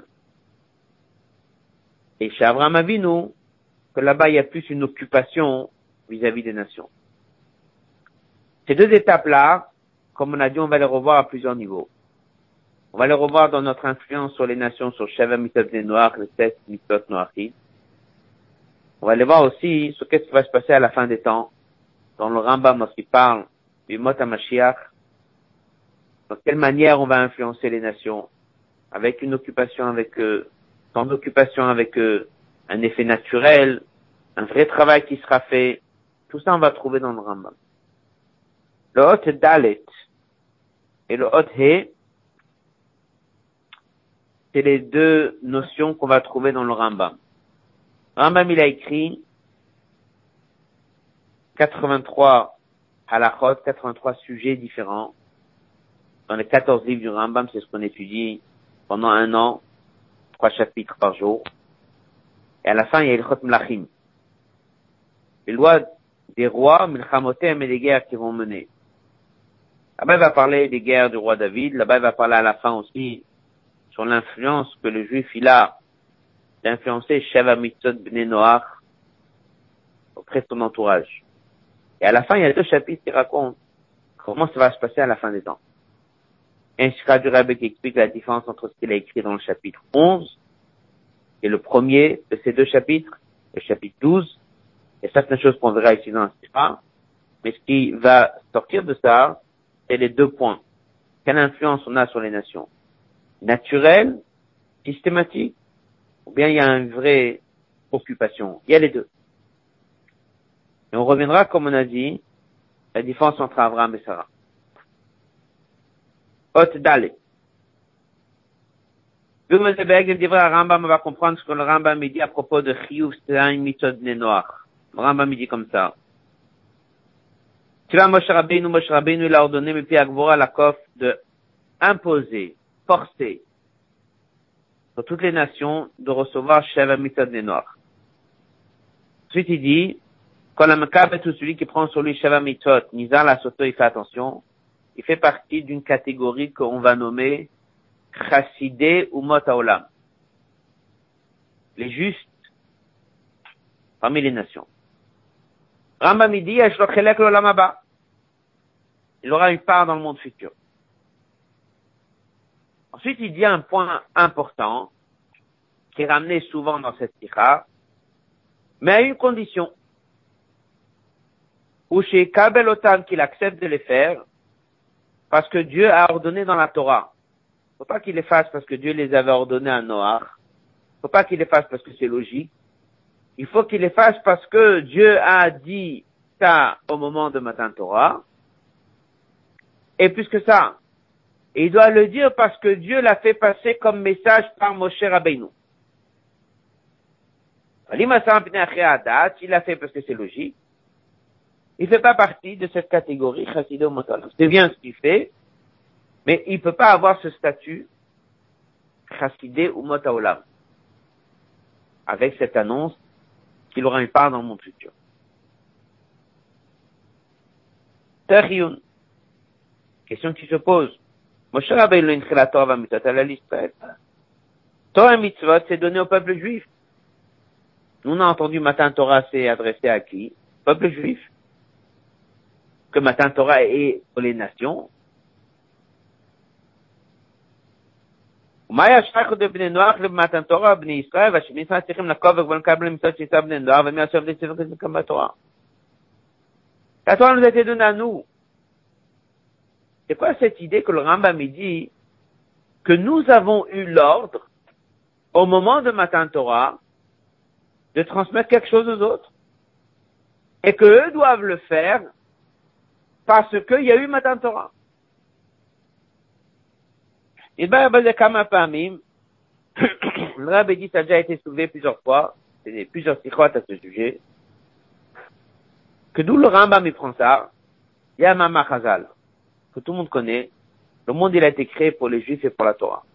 Et chez Abraham Avinu, que là-bas il y a plus une occupation vis-à-vis des nations. Ces deux étapes-là, comme on a dit, on va les revoir à plusieurs niveaux. On va les revoir dans notre influence sur les nations, sur Sheva Mitzvot des Noirs, les 7 Mitzvot Noachim. On va les voir aussi sur qu'est-ce qui va se passer à la fin des temps, dans le Rambam lorsqu'il parle du Mot HaMashiach, de quelle manière on va influencer les nations, avec une occupation avec eux, sans occupation avec eux, un effet naturel, un vrai travail qui sera fait. Tout ça on va trouver dans le Rambam. Le Hot Dalet et le Hot He, c'est les deux notions qu'on va trouver dans le Rambam. Le Rambam, il a écrit 83 halachot, 83 sujets différents. Dans les 14 livres du Rambam, c'est ce qu'on étudie pendant un an, 3 chapitres par jour. Et à la fin, il y a Ilchot Mlachim. Les lois des rois, Milchamotem et les guerres qu'ils vont mener. Là-bas, il va parler des guerres du roi David. Là-bas, il va parler à la fin aussi sur l'influence que le juif il a d'influencer Sheva Mitzvot Bnei Noach auprès de son entourage. Et à la fin, il y a 2 chapitres qui racontent comment ça va se passer à la fin des temps. Un shikha du Rebbe qui explique la différence entre ce qu'il a écrit dans le chapitre 11 et le premier de ces 2 chapitres, le chapitre 12. Et certaines choses qu'on verra ici dans le shikha. Mais ce qui va sortir de ça, c'est les 2 points. Quelle influence on a sur les nations? Naturelle, systématique, ou bien il y a une vraie occupation? Il y a les 2. Et on reviendra, comme on a dit, la différence entre Abraham et Sarah. Hot Dale. Le Rambam va comprendre ce que le Rambam dit à propos de Chiyuv Sein Mitzvot Bnei Noach. Le Rambam dit comme ça. Tu vois, Moshe Rabbeinu, il a ordonné, mais puis Agvora Lakov, de imposer, forcer, sur toutes les nations, de recevoir Sheva Mitzvot Bnei Noach. Ensuite, il dit, quand la Mekab est tout celui qui prend sur lui Sheva Mitzvot, Nizar la Soto, il fait attention, il fait partie d'une catégorie qu'on va nommer Chassidé ou Mot Haolam. Les justes parmi les nations. Rambam dit, il aura une part dans le monde futur. Ensuite, il dit un point important, qui est ramené souvent dans cette sikha, mais à une condition. Ou chez Kabel Otam qu'il accepte de les faire, parce que Dieu a ordonné dans la Torah. Faut pas qu'il les fasse parce que Dieu les avait ordonnés à Noach. Faut pas qu'il les fasse parce que c'est logique. Il faut qu'il les fasse parce que Dieu a dit ça au moment de Matan Torah. Et plus que ça, il doit le dire parce que Dieu l'a fait passer comme message par Moshe Rabbeinu. S'il l'a fait parce que c'est logique, il fait pas partie de cette catégorie Chassidé ou Mot Haolam. C'est bien ce qu'il fait, mais il peut pas avoir ce statut Chassidé ou Mot Haolam avec cette annonce qu'il aura une part dans le monde futur. Teriyun. Question qui se pose. Moshe Rabbeinu incrit la Torah mitzvot à la liste. Torah mitzvot, c'est donné au peuple juif. Nous, on a entendu Matan Torah, c'est adressé à qui? Peuple juif. Que Matan Torah est pour les nations. Maya Shach de Bnei Noach, le Matan Torah, Bnei Israël, Vashim Israël, Tichim la Kov, Von Kabel, Mitzvot, Shita, Bnei Noach, Vemia Shav, des Tzivot, des Kam Torah. La Torah nous a été donnée à nous. C'est quoi cette idée que le Rambam dit que nous avons eu l'ordre, au moment de Matan Torah, de transmettre quelque chose aux autres? Et que eux doivent le faire parce qu'il y a eu Matan Torah. Et ben, le Rabbi dit, ça a déjà été soulevé plusieurs fois, c'est plusieurs sikhot à ce sujet, que d'où le Rambam il prend ça, il y a un Mama Chazal, que tout le monde connaît, le monde il a été créé pour les Juifs et pour la Torah.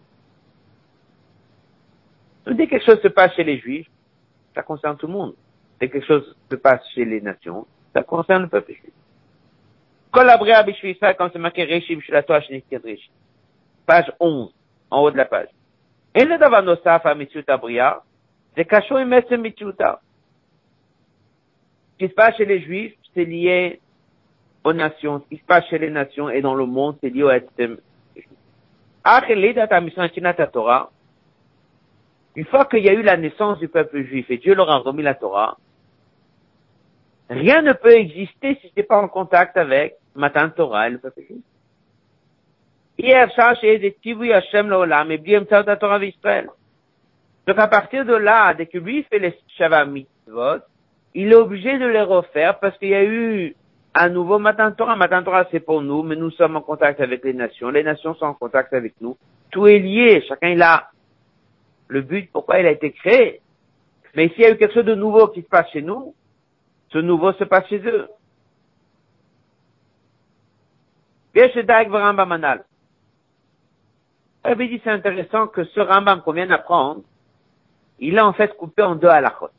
Donc, dès que quelque chose se passe chez les Juifs, ça concerne tout le monde. Dès que quelque chose se passe chez les nations, ça concerne le peuple juif. Collaborer à Bishvi Israël, quand c'est marqué Reshim chez la Torah, chez Reshim. Page 11, en haut de la page. Et le Davanosaf à Mitsuta Bria, c'est Kachon et Messe Mitsuta. Ce qui se passe chez les Juifs, c'est lié aux nations. Ce qui se passe chez les nations et dans le monde, c'est lié au Etzem. Torah. Une fois qu'il y a eu la naissance du peuple juif et Dieu leur a remis la Torah, rien ne peut exister si c'est pas en contact avec Matan Torah et le peuple juif. Donc à partir de là, dès que lui fait les Sheva Mitzvot, il est obligé de les refaire parce qu'il y a eu un nouveau Matan Torah. Matan Torah c'est pour nous, mais nous sommes en contact avec les nations sont en contact avec nous. Tout est lié, chacun il a le but, pourquoi il a été créé. Mais s'il y a eu quelque chose de nouveau qui se passe chez nous, ce nouveau se passe chez eux. Rabbi dit, c'est intéressant que ce Rambam qu'on vient d'apprendre, il a en fait coupé en deux halachot.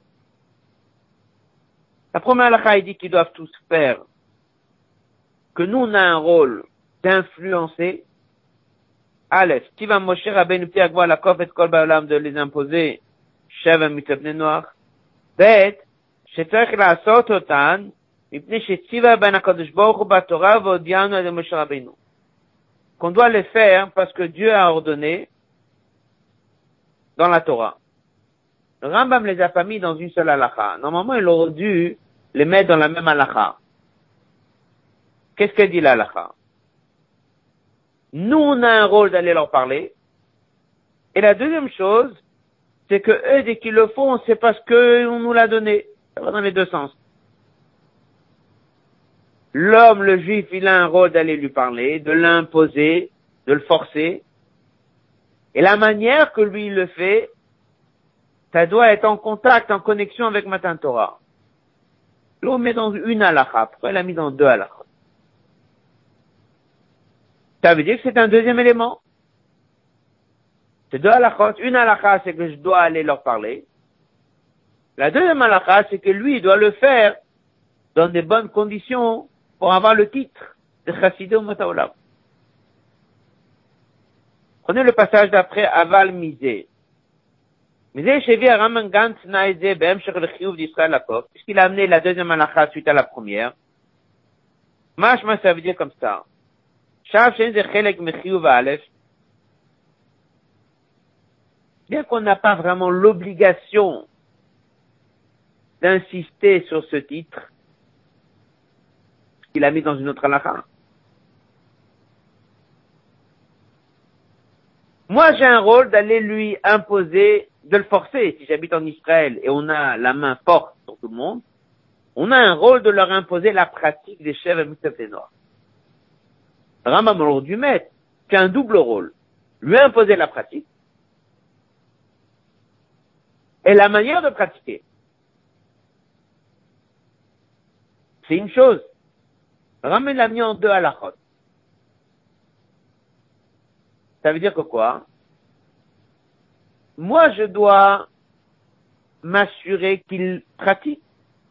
La première halakha, il dit qu'ils doivent tous faire que nous, on a un rôle d'influencer. Aleph, qui va Moshe Rabbeinu Piagwa la kof et kol ba'olam de les imposer, Sheva mitavne noir. Bet, shetzarech la'asot otan, mipnei shetziva ben HaKadosh Baruch Hu b'Torah v'odianu de Moshe Rabbeinu. Qu'on doit les faire parce que Dieu a ordonné dans la Torah. Le Rambam les a pas mis dans une seule halakha. Normalement, il aurait dû les mettre dans la même halakha. Qu'est-ce que dit la halakha? Nous, on a un rôle d'aller leur parler. Et la deuxième chose, c'est que eux, dès qu'ils le font, c'est parce qu'on nous l'a donné. Ça va dans les deux sens. L'homme, le juif, il a un rôle d'aller lui parler, de l'imposer, de le forcer. Et la manière que lui, il le fait, ça doit être en contact, en connexion avec Matan Torah. Là, on met dans une halakha. Pourquoi il a mis dans deux halakhas? Ça veut dire que c'est un deuxième élément. C'est deux halakhot. Une halakha, c'est que je dois aller leur parler. La deuxième halakha, c'est que lui, il doit le faire dans des bonnes conditions pour avoir le titre de Chassidé ou Mataolam. Prenez le passage d'après Aval Mizé. Mizé Chevi Araman Gantz Naïzé Be'em Shech le Chiyuv d'Israël Lakov, puisqu'il a amené la deuxième halakha suite à la première. Mashma, ça veut dire comme ça. Shav Shen Ze Chelek Mechiyuv Aleph. Bien qu'on n'a pas vraiment l'obligation d'insister sur ce titre, qu'il a mis dans une autre halakha. Moi, j'ai un rôle d'aller lui imposer, de le forcer. Si j'habite en Israël et on a la main forte sur tout le monde, on a un rôle de leur imposer la pratique des chèvres et mitzvot noirs. Rambam aurait dû mettre, c'est un double rôle. Lui imposer la pratique et la manière de pratiquer. C'est une chose. Rambam l'a mis en deux halachot. Ça veut dire que quoi? Moi, je dois m'assurer qu'il pratique.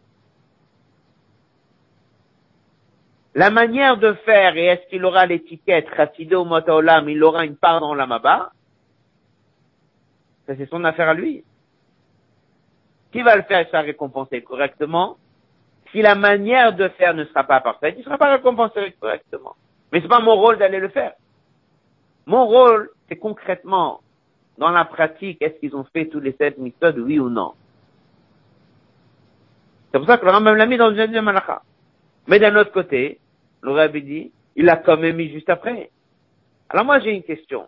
La manière de faire, et est-ce qu'il aura l'étiquette Chassidé ou Mataolam, il aura une part dans l'Amaba? Ça, c'est son affaire à lui. Qui va le faire, il sera récompensé correctement. Si la manière de faire ne sera pas parfaite, il ne sera pas récompensé correctement. Mais c'est pas mon rôle d'aller le faire. Mon rôle, c'est concrètement, dans la pratique, est-ce qu'ils ont fait tous les 7 mitzvot, oui ou non? C'est pour ça que le Rambam l'a mis dans une deuxième halakha. Mais d'un autre côté, le Rabbi dit, il l'a quand même mis juste après. Alors moi, j'ai une question.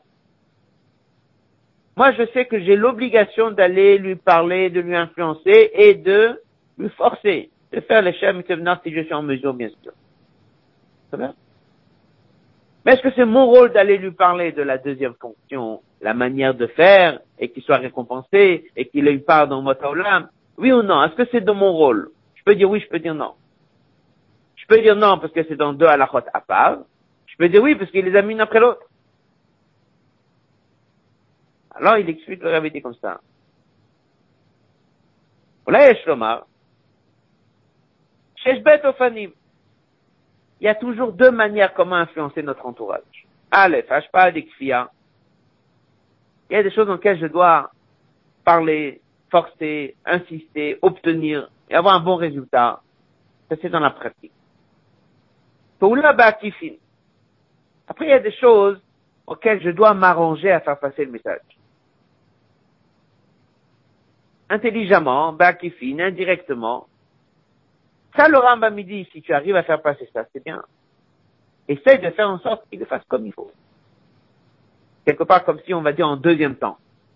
Moi, je sais que j'ai l'obligation d'aller lui parler, de lui influencer et de lui forcer, de faire les chèvres mitzvot si je suis en mesure, bien sûr. C'est bien? Mais est-ce que c'est mon rôle d'aller lui parler de la deuxième fonction, la manière de faire, et qu'il soit récompensé, et qu'il ait une part dans Mataolam? Oui ou non? Est-ce que c'est de mon rôle? Je peux dire oui, je peux dire non. Je peux dire non parce que c'est dans deux halachot à part. Je peux dire oui parce qu'il les a mis l'un après l'autre. Alors il explique le Rabbi dit comme ça. Voilà Shlomar. Sheshbet Ofanim. Il y a toujours deux manières comment influencer notre entourage. Aleph, Hashpa, Dekfia. Il y a des choses dans lesquelles je dois parler, forcer, insister, obtenir et avoir un bon résultat. Ça, c'est dans la pratique. Poula Ba'atifin. Après, il y a des choses auxquelles je dois m'arranger à faire passer le message. Intelligemment, Ba'atifin, indirectement. Ça, le Rambam me dit, si tu arrives à faire passer ça, c'est bien. Essaye de faire en sorte qu'il le fasse comme il faut. Quelque part comme si on va dire en deuxième temps.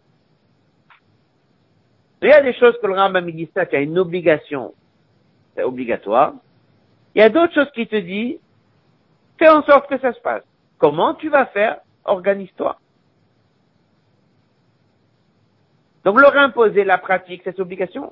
Il y a des choses que le Rambam me dit ça, qu'il y a une obligation, c'est obligatoire. Il y a d'autres choses qui te disent, fais en sorte que ça se passe. Comment tu vas faire? Organise-toi. Donc leur imposer la pratique, c'est obligation.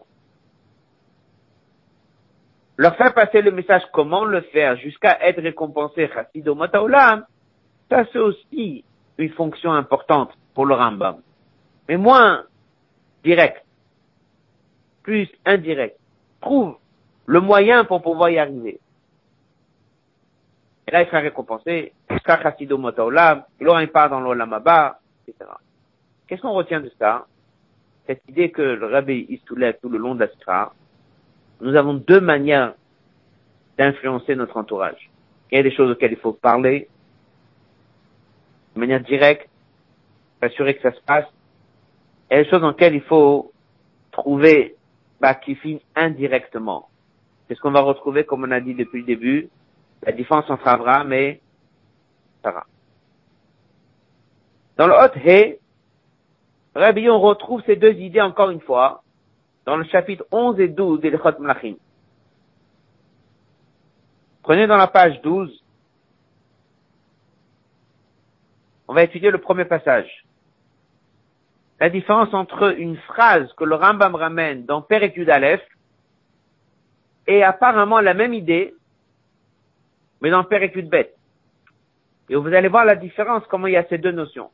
Leur faire passer le message comment le faire jusqu'à être récompensé, Chassidot Olam, ça c'est aussi une fonction importante pour le Rambam. Mais moins direct, plus indirect. Trouve le moyen pour pouvoir y arriver. Et là, il sera récompensé, il sera Chassidot Olam, il aura une part dans l'Olam Haba, etc. Qu'est-ce qu'on retient de ça? Cette idée que le Rabbi il soulève tout le long de la Sitra, nous avons deux manières d'influencer notre entourage. Il y a des choses auxquelles il faut parler, de manière directe, s'assurer que ça se passe. Il y a des choses dans lesquelles il faut trouver, qui finissent indirectement. C'est ce qu'on va retrouver, comme on a dit depuis le début, la différence entre Abraham et Sarah. Dans le Hot He, Rabbi, on retrouve ces deux idées encore une fois, dans le chapitre 11 et 12 de l'Echot Melachim. Prenez dans la page 12, on va étudier le premier passage. La différence entre une phrase que le Rambam ramène dans Perek Yud Aleph et apparemment la même idée, mais dans Perek Yud Bet. Et vous allez voir la différence, comment il y a ces deux notions.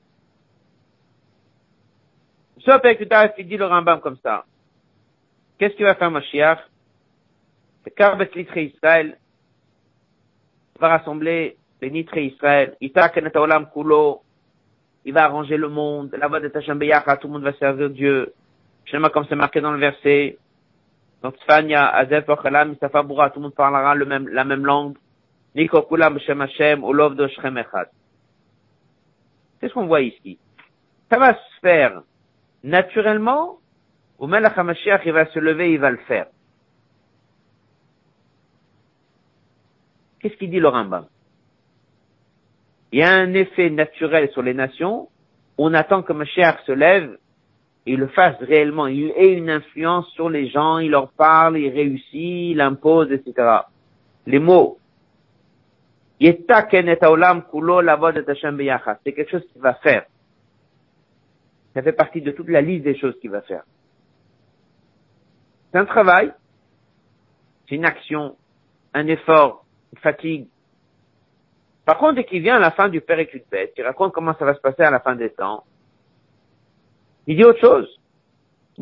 Sur Perek Yud Aleph, il dit le Rambam comme ça. Qu'est-ce qu'il va faire Mashiach? C'est Karbet Litre Israël va rassembler les Nitré Israël, Ita Kenet Olam Kulo, il va arranger le monde, la voix de Tachem Beyacha, tout le monde va servir Dieu. Schéma comme c'est marqué dans le verset. Donc Tzfania, Azef, Ochalam, Misafa Boura, tout le monde parlera la même langue. Niko Kulam, B'Shem Hashem, Olov do Shrem Echad. C'est ce qu'on voit ici. Ça va se faire naturellement, ou Melech HaMashiach, il va se lever, il va le faire. Qu'est-ce qu'il dit le Rambam? Il y a un effet naturel sur les nations. On attend que Mashiach se lève et il le fasse réellement. Il ait une influence sur les gens, il leur parle, il réussit, il impose, etc. Les mots. Yeta kenet haolam kulo lavod et Hashem beyachad. C'est quelque chose qu'il va faire. Ça fait partie de toute la liste des choses qu'il va faire. C'est un travail. C'est une action. Un effort. Une fatigue. Par contre, dès qu'il vient à la fin du Perek Yud Bet, il raconte comment ça va se passer à la fin des temps, il dit autre chose. Il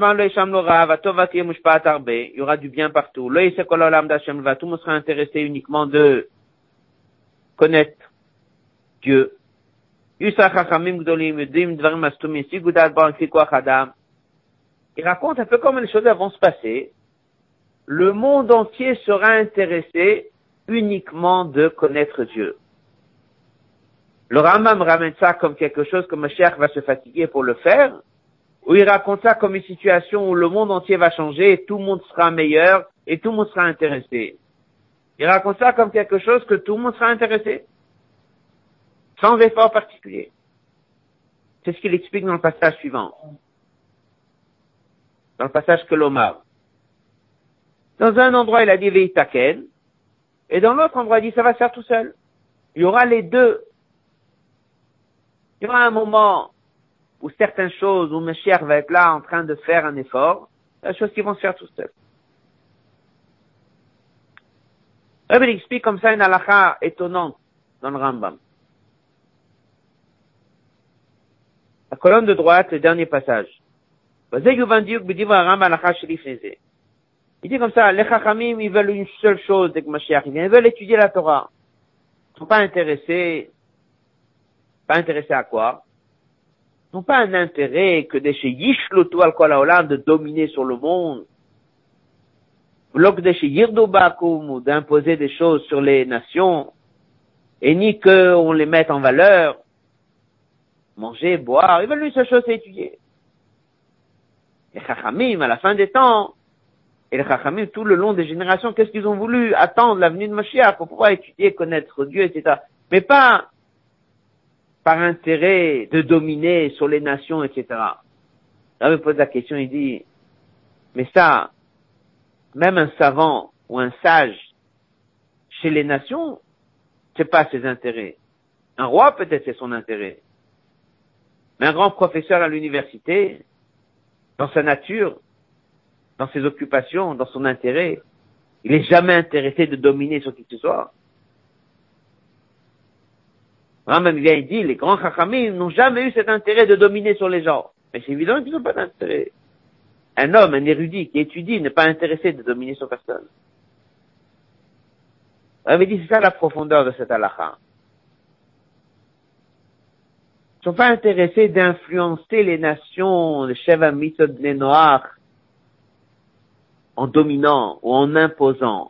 y aura du bien partout. Tout le monde sera intéressé uniquement de connaître Dieu. Il raconte un peu comment les choses vont se passer. Le monde entier sera intéressé uniquement de connaître Dieu. Le Rambam ramène ça comme quelque chose que Mashiach va se fatiguer pour le faire, ou il raconte ça comme une situation où le monde entier va changer et tout le monde sera meilleur et tout le monde sera intéressé. Il raconte ça comme quelque chose que tout le monde sera intéressé, sans effort particulier. C'est ce qu'il explique dans le passage suivant. Dans le passage que l'Omar. Dans un endroit, il a dit Veitaken, et dans l'autre endroit, il dit ça va se faire tout seul. Il y aura les deux. Il y aura un moment où certaines choses, où Mashiach va être là en train de faire un effort, des choses qui vont se faire tout seul. Rabbi explique comme ça une halakha étonnante dans le Rambam. La colonne de droite, le dernier passage. Il dit comme ça, les Chachamim, ils veulent une seule chose avec Mashiach. Ils veulent étudier la Torah. Ils sont pas intéressés à quoi? Ils n'ont pas un intérêt que de chez Yishlotu al Kol HaOlam de dominer sur le monde. Ou de chez Yirdu Bakum ou d'imposer des choses sur les nations. Et ni qu'on les mette en valeur. Manger, boire. Ils veulent une seule chose, c'est étudier. Les Chachamim, à la fin des temps, et les Chachamim, tout le long des générations, qu'est-ce qu'ils ont voulu? Attendre la venue de Mashiach pour pouvoir étudier, connaître Dieu, etc. Mais pas par intérêt de dominer sur les nations, etc. Là, il pose la question, il dit, mais ça, même un savant ou un sage chez les nations, c'est pas ses intérêts. Un roi, peut-être, c'est son intérêt. Mais un grand professeur à l'université, dans sa nature, dans ses occupations, dans son intérêt. Il est jamais intéressé de dominer sur qui que ce soit. Rambam vient et dit, les grands chachamim n'ont jamais eu cet intérêt de dominer sur les gens. Mais c'est évident qu'ils n'ont pas d'intérêt. Un homme, un érudit qui étudie n'est pas intéressé de dominer sur personne. Rambam dit, c'est ça la profondeur de cette halakha. Ils ne sont pas intéressés d'influencer les nations, les Sheva Mitzvot Bnei Noach, en dominant ou en imposant.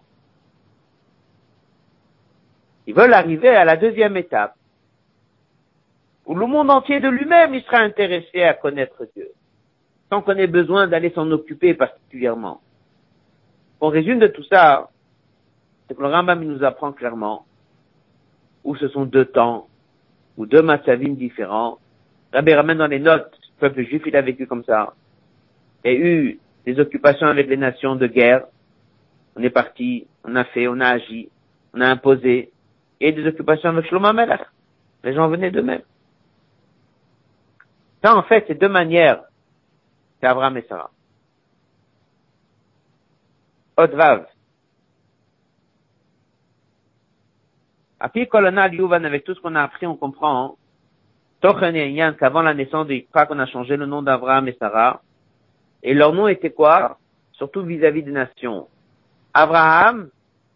Ils veulent arriver à la deuxième étape, où le monde entier de lui-même, il sera intéressé à connaître Dieu, sans qu'on ait besoin d'aller s'en occuper particulièrement. En résumé de tout ça, c'est que le Rambam nous apprend clairement où ce sont deux temps, ou deux matzavim différents. Rabbi ramène dans les notes, le peuple juif, il a vécu comme ça. Il y a eu des occupations avec les nations de guerre. On est parti, on a fait, on a agi, on a imposé. Et des occupations avec Shlomo HaMelech. Les gens venaient d'eux-mêmes. Ça, en fait, c'est deux manières. C'est Abraham et Sarah. Odvav. Api Kolonal Yuvan, avec tout ce qu'on a appris, on comprend, Tochen et Yann, qu'avant la naissance de Yitzhak, on a changé le nom d'Abraham et Sarah. Et leur nom était quoi? Surtout vis-à-vis des nations. Abraham,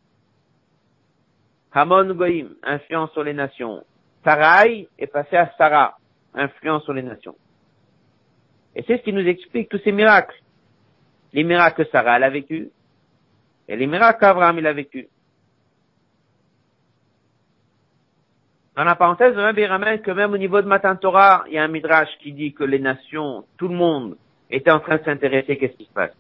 Hamon Goïm, influence sur les nations. Sarai est passé à Sarah, influence sur les nations. Et c'est ce qui nous explique tous ces miracles. Les miracles que Sarah, elle a vécu. Et les miracles qu'Abraham, il a vécu. Dans la parenthèse, le Rabbi ramène que même au niveau de Matan Torah, il y a un midrash qui dit que les nations, tout le monde, était en train de s'intéresser qu'est-ce qui se passe.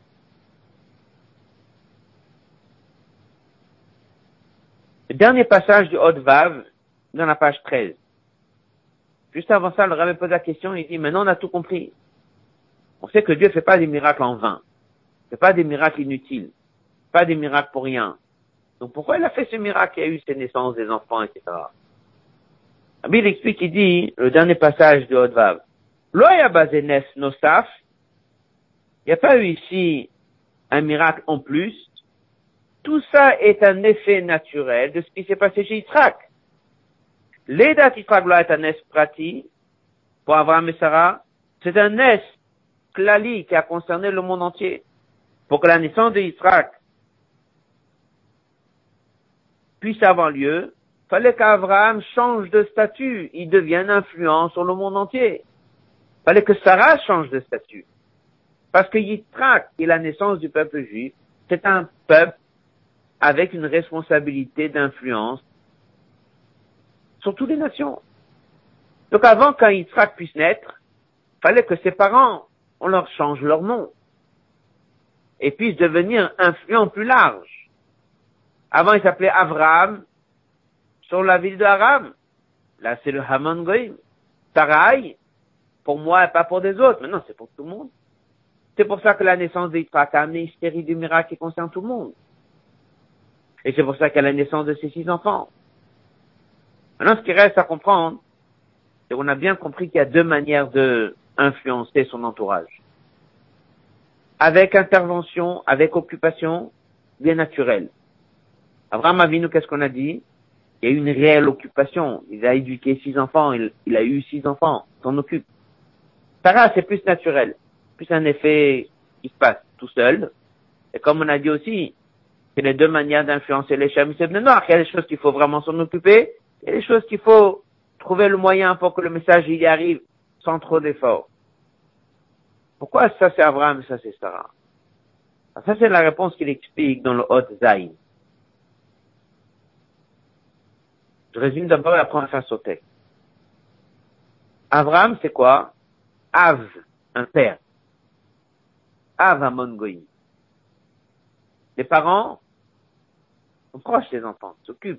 Le dernier passage du Hod Vav, dans la page 13. Juste avant ça, le Rabbi pose la question, il dit, maintenant on a tout compris. On sait que Dieu ne fait pas des miracles en vain. Il ne fait pas des miracles inutiles. Pas des miracles pour rien. Donc pourquoi il a fait ce miracle? Il y a eu ces naissances des enfants, etc. Rabbi il explique, il dit, le dernier passage du Hod Vav. Loya bazenes nosaf. Il n'y a pas eu ici un miracle en plus. Tout ça est un effet naturel de ce qui s'est passé chez Yitzhak. L'Edat Yitzhak est un es prati, pour Abraham et Sarah, c'est un es klali qui a concerné le monde entier. Pour que la naissance de Yitzhak puisse avoir lieu, fallait qu'Abraham change de statut, il devienne influent sur le monde entier. Fallait que Sarah change de statut. Parce que Yitzhak et la naissance du peuple juif, c'est un peuple avec une responsabilité d'influence sur toutes les nations. Donc avant qu'un Yitzhak puisse naître, fallait que ses parents, on leur change leur nom et puissent devenir influents plus large. Avant, il s'appelait Avraham, sur la ville d'Aram. Là, c'est le Hamon Goïm. Sarai, pour moi et pas pour des autres. Mais non, c'est pour tout le monde. C'est pour ça que la naissance d'Yitzhak a amené une série de miracles qui concernent tout le monde. Et c'est pour ça qu'à la naissance de ses 6 enfants. Maintenant, ce qui reste à comprendre, c'est qu'on a bien compris qu'il y a 2 manières de influencer son entourage. Avec intervention, avec occupation, bien naturelle. Abraham Avinu, qu'est-ce qu'on a dit? Il y a eu une réelle occupation. Il a éduqué 6 enfants, il a eu 6 enfants, il s'en occupe. Sarah, c'est plus naturel. Plus un effet qui se passe tout seul. Et comme on a dit aussi, c'est les 2 manières d'influencer les Sheva Mitzvot Bnei Noach. Il y a des choses qu'il faut vraiment s'en occuper. Il y a des choses qu'il faut trouver le moyen pour que le message y arrive sans trop d'efforts. Pourquoi ça c'est Abraham et ça c'est Sarah? Alors ça c'est la réponse qu'il explique dans le Hod Zayin. Je résume d'abord et après on va faire sauter. Abraham c'est quoi? Av, un père. Av Hamon Goïm. Les parents sont proches des enfants, s'occupent.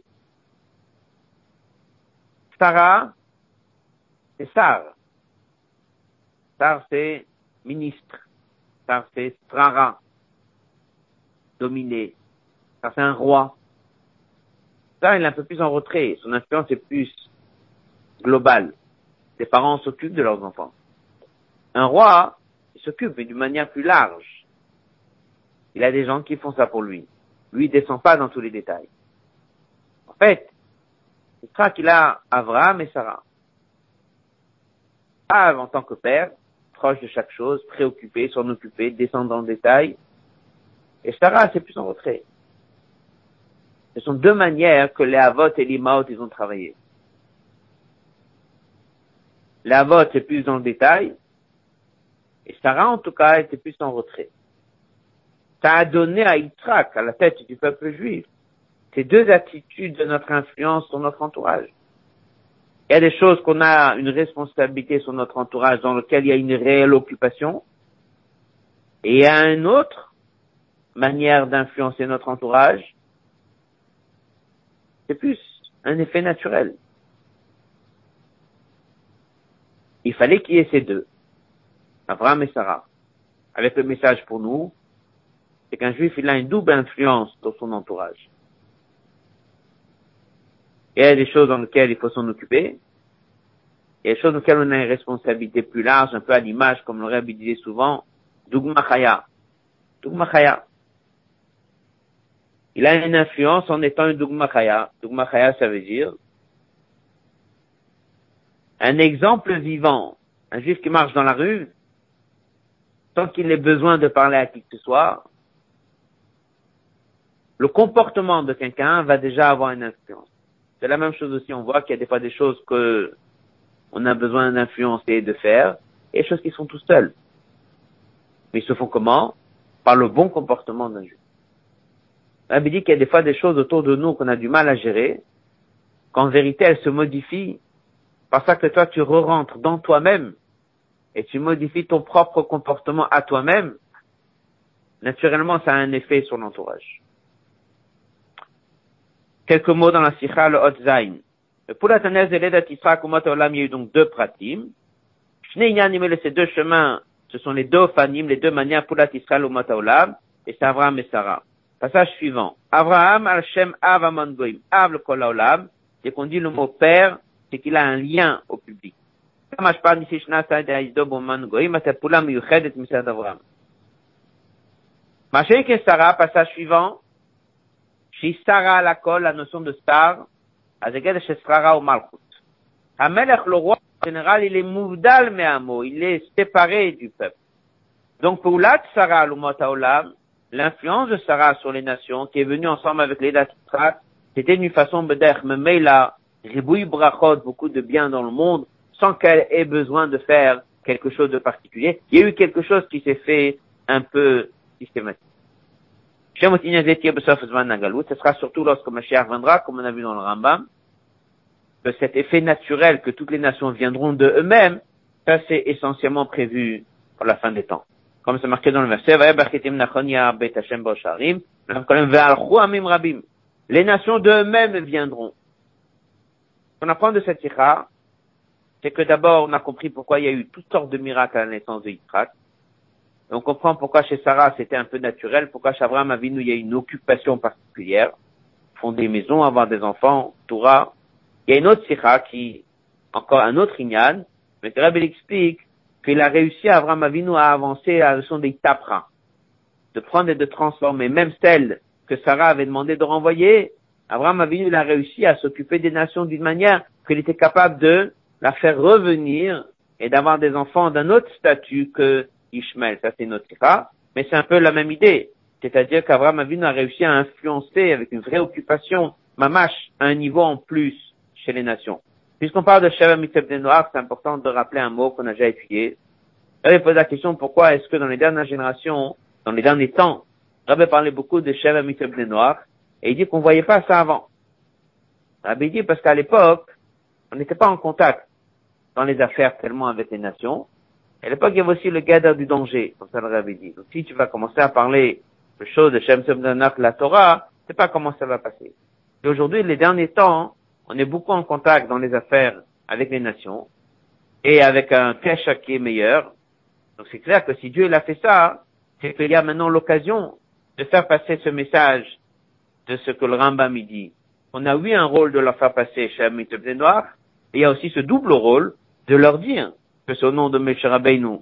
Sarah, c'est Sar. Sar, c'est ministre. Sar, c'est Strara. Dominé. Sar, c'est un roi. Sar, il est un peu plus en retrait. Son influence est plus globale. Les parents s'occupent de leurs enfants. Un roi, s'occupe, mais d'une manière plus large. Il a des gens qui font ça pour lui. Lui, il descend pas dans tous les détails. En fait, c'est ça qu'il a Abraham et Sarah. Abraham, en tant que père, proche de chaque chose, préoccupé, s'en occuper, descendre dans le détail. Et Sarah, c'est plus en retrait. Ce sont deux manières que les Avot et l'Imaot, ils ont travaillé. Les Avot, c'est plus dans le détail. Et Sarah, en tout cas, était plus en retrait. Ça a donné à Yitzhak, à la tête du peuple juif, ces deux attitudes de notre influence sur notre entourage. Il y a des choses qu'on a une responsabilité sur notre entourage dans lequel il y a une réelle occupation. Et il y a une autre manière d'influencer notre entourage. C'est plus un effet naturel. Il fallait qu'il y ait ces deux. Abraham et Sarah. Avec le message pour nous, c'est qu'un juif, il a une double influence sur son entourage. Il y a des choses dans lesquelles il faut s'en occuper. Il y a des choses dans lesquelles on a une responsabilité plus large, un peu à l'image, comme le Rebbe disait souvent, Dugma Chaya. Dugma Chaya. Il a une influence en étant une Dugma Chaya. Dugma Chaya, ça veut dire un exemple vivant. Un juif qui marche dans la rue, sans qu'il ait besoin de parler à qui que ce soit, le comportement de quelqu'un va déjà avoir une influence. C'est la même chose aussi, on voit qu'il y a des fois des choses que on a besoin d'influencer et de faire, et des choses qui sont tout seuls. Mais ils se font comment? Par le bon comportement d'un juif. On dit qu'il y a des fois des choses autour de nous qu'on a du mal à gérer, qu'en vérité elles se modifient, parce que toi tu re-rentres dans toi-même, et tu modifies ton propre comportement à toi-même, naturellement ça a un effet sur l'entourage. Quelques mots dans la Sikha, le Hot Zain. Pour la Tanez de l'Edat Yitzhak, il y a eu donc deux pratim. Ces deux chemins, ce sont les deux ofanim, les deux manières pour la Israël au Mataolam, et c'est Abraham et Sarah. Passage suivant. Abraham al-Shem Av Amon Goim. Av le Kol Haolam. Dès qu'on dit le mot père, c'est qu'il a un lien au public. Machin que Sarah, passage suivant. Chez Sarah la Kol, la notion de star, Azeged chez Sarah au Malchut. Hamelech, le roi, en général, il est mouvdal me'amo, il est séparé du peuple. Donc, pour l'at Sarah l'umot haolam, l'influence de Sarah sur les nations, qui est venue ensemble avec les Yitzhak, c'était d'une façon bedech, memeila, ribouille brachot, beaucoup de bien dans le monde, sans qu'elle ait besoin de faire quelque chose de particulier. Il y a eu quelque chose qui s'est fait un peu systématique. Ce sera surtout lorsque Mashiach viendra, comme on a vu dans le Rambam, que cet effet naturel que toutes les nations viendront de eux-mêmes, ça c'est essentiellement prévu pour la fin des temps. Comme c'est marqué dans le verset, les nations d'eux-mêmes viendront. Ce qu'on apprend de cette sikha, c'est que d'abord on a compris pourquoi il y a eu toutes sortes de miracles à la naissance de Yitzhak. On comprend pourquoi chez Sarah c'était un peu naturel, pourquoi chez Abraham Avinu il y a une occupation particulière, fonder des maisons, avoir des enfants, Torah. Il y a une autre sikha qui, encore un autre inyan, mais le Rebbe explique qu'il a réussi à Abraham Avinu à avancer à la leçon des tapra, de prendre et de transformer, même celle que Sarah avait demandé de renvoyer. Abraham Avinu il a réussi à s'occuper des nations d'une manière qu'il était capable de la faire revenir et d'avoir des enfants d'un autre statut que Ishmael. Ça c'est notre sikha, mais c'est un peu la même idée. C'est-à-dire qu'Abraham Avinu a réussi à influencer avec une vraie occupation, mamash, à un niveau en plus chez les nations. Puisqu'on parle de Sheva Mitzvah Bnei Noach, c'est important de rappeler un mot qu'on a déjà étudié. Rabbi pose la question pourquoi est-ce que dans les dernières générations, dans les derniers temps, Rabbi parlait beaucoup de Sheva Mitzvah Bnei Noach, et il dit qu'on voyait pas ça avant. Rabbi dit parce qu'à l'époque, on n'était pas en contact dans les affaires tellement avec les nations. Et à l'époque, il y avait aussi le gather du danger, comme ça le Rabbi dit. Donc si tu vas commencer à parler de choses de Sheva Mitzvah Bnei Noach, la Torah, c'est pas comment ça va passer. Et aujourd'hui, les derniers temps, on est beaucoup en contact dans les affaires avec les nations et avec un kesha qui est meilleur. Donc c'est clair que si Dieu il a fait ça, c'est qu'il y a maintenant l'occasion de faire passer ce message de ce que le Rambam il dit. On a eu un rôle de leur faire passer chez Mitzvah Bnei Noach, et il y a aussi ce double rôle de leur dire que c'est au nom de Moshe Rabbeinu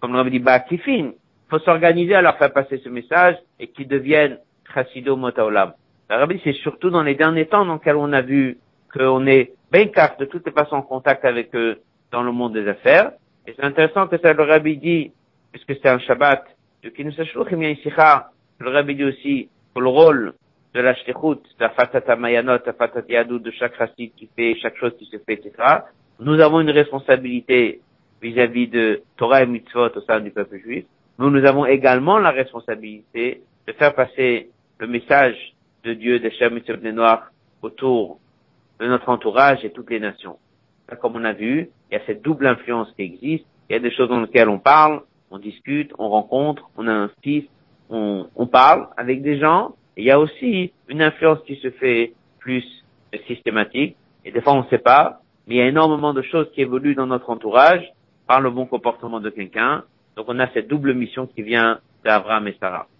comme le Rabbi dit, Ba'akifin, faut s'organiser à leur faire passer ce message et qu'ils deviennent chassido motaolam. Le Rabbi, c'est surtout dans les derniers temps dans lesquels on a vu qu'on est ben carte de toutes les façons en contact avec eux dans le monde des affaires. Et c'est intéressant que ça, le Rabbi dit, puisque c'est un Shabbat, le Rabbi dit aussi pour le rôle de la shlichut, la fatata mayanot, la fatata yadou de chaque chassid qui fait chaque chose qui se fait, etc. Nous avons une responsabilité vis-à-vis de Torah et mitzvot au sein du peuple juif. Nous avons également la responsabilité de faire passer le message de Dieu, des Shem Mitzvot des Noirs, autour de notre entourage et toutes les nations. Là, comme on a vu, il y a cette double influence qui existe. Il y a des choses dans lesquelles on parle, on discute, on rencontre, on insiste, on parle avec des gens. Et il y a aussi une influence qui se fait plus systématique. Et des fois, on ne sait pas, mais il y a énormément de choses qui évoluent dans notre entourage par le bon comportement de quelqu'un. Donc, on a cette double mission qui vient d'Abraham et Sarah.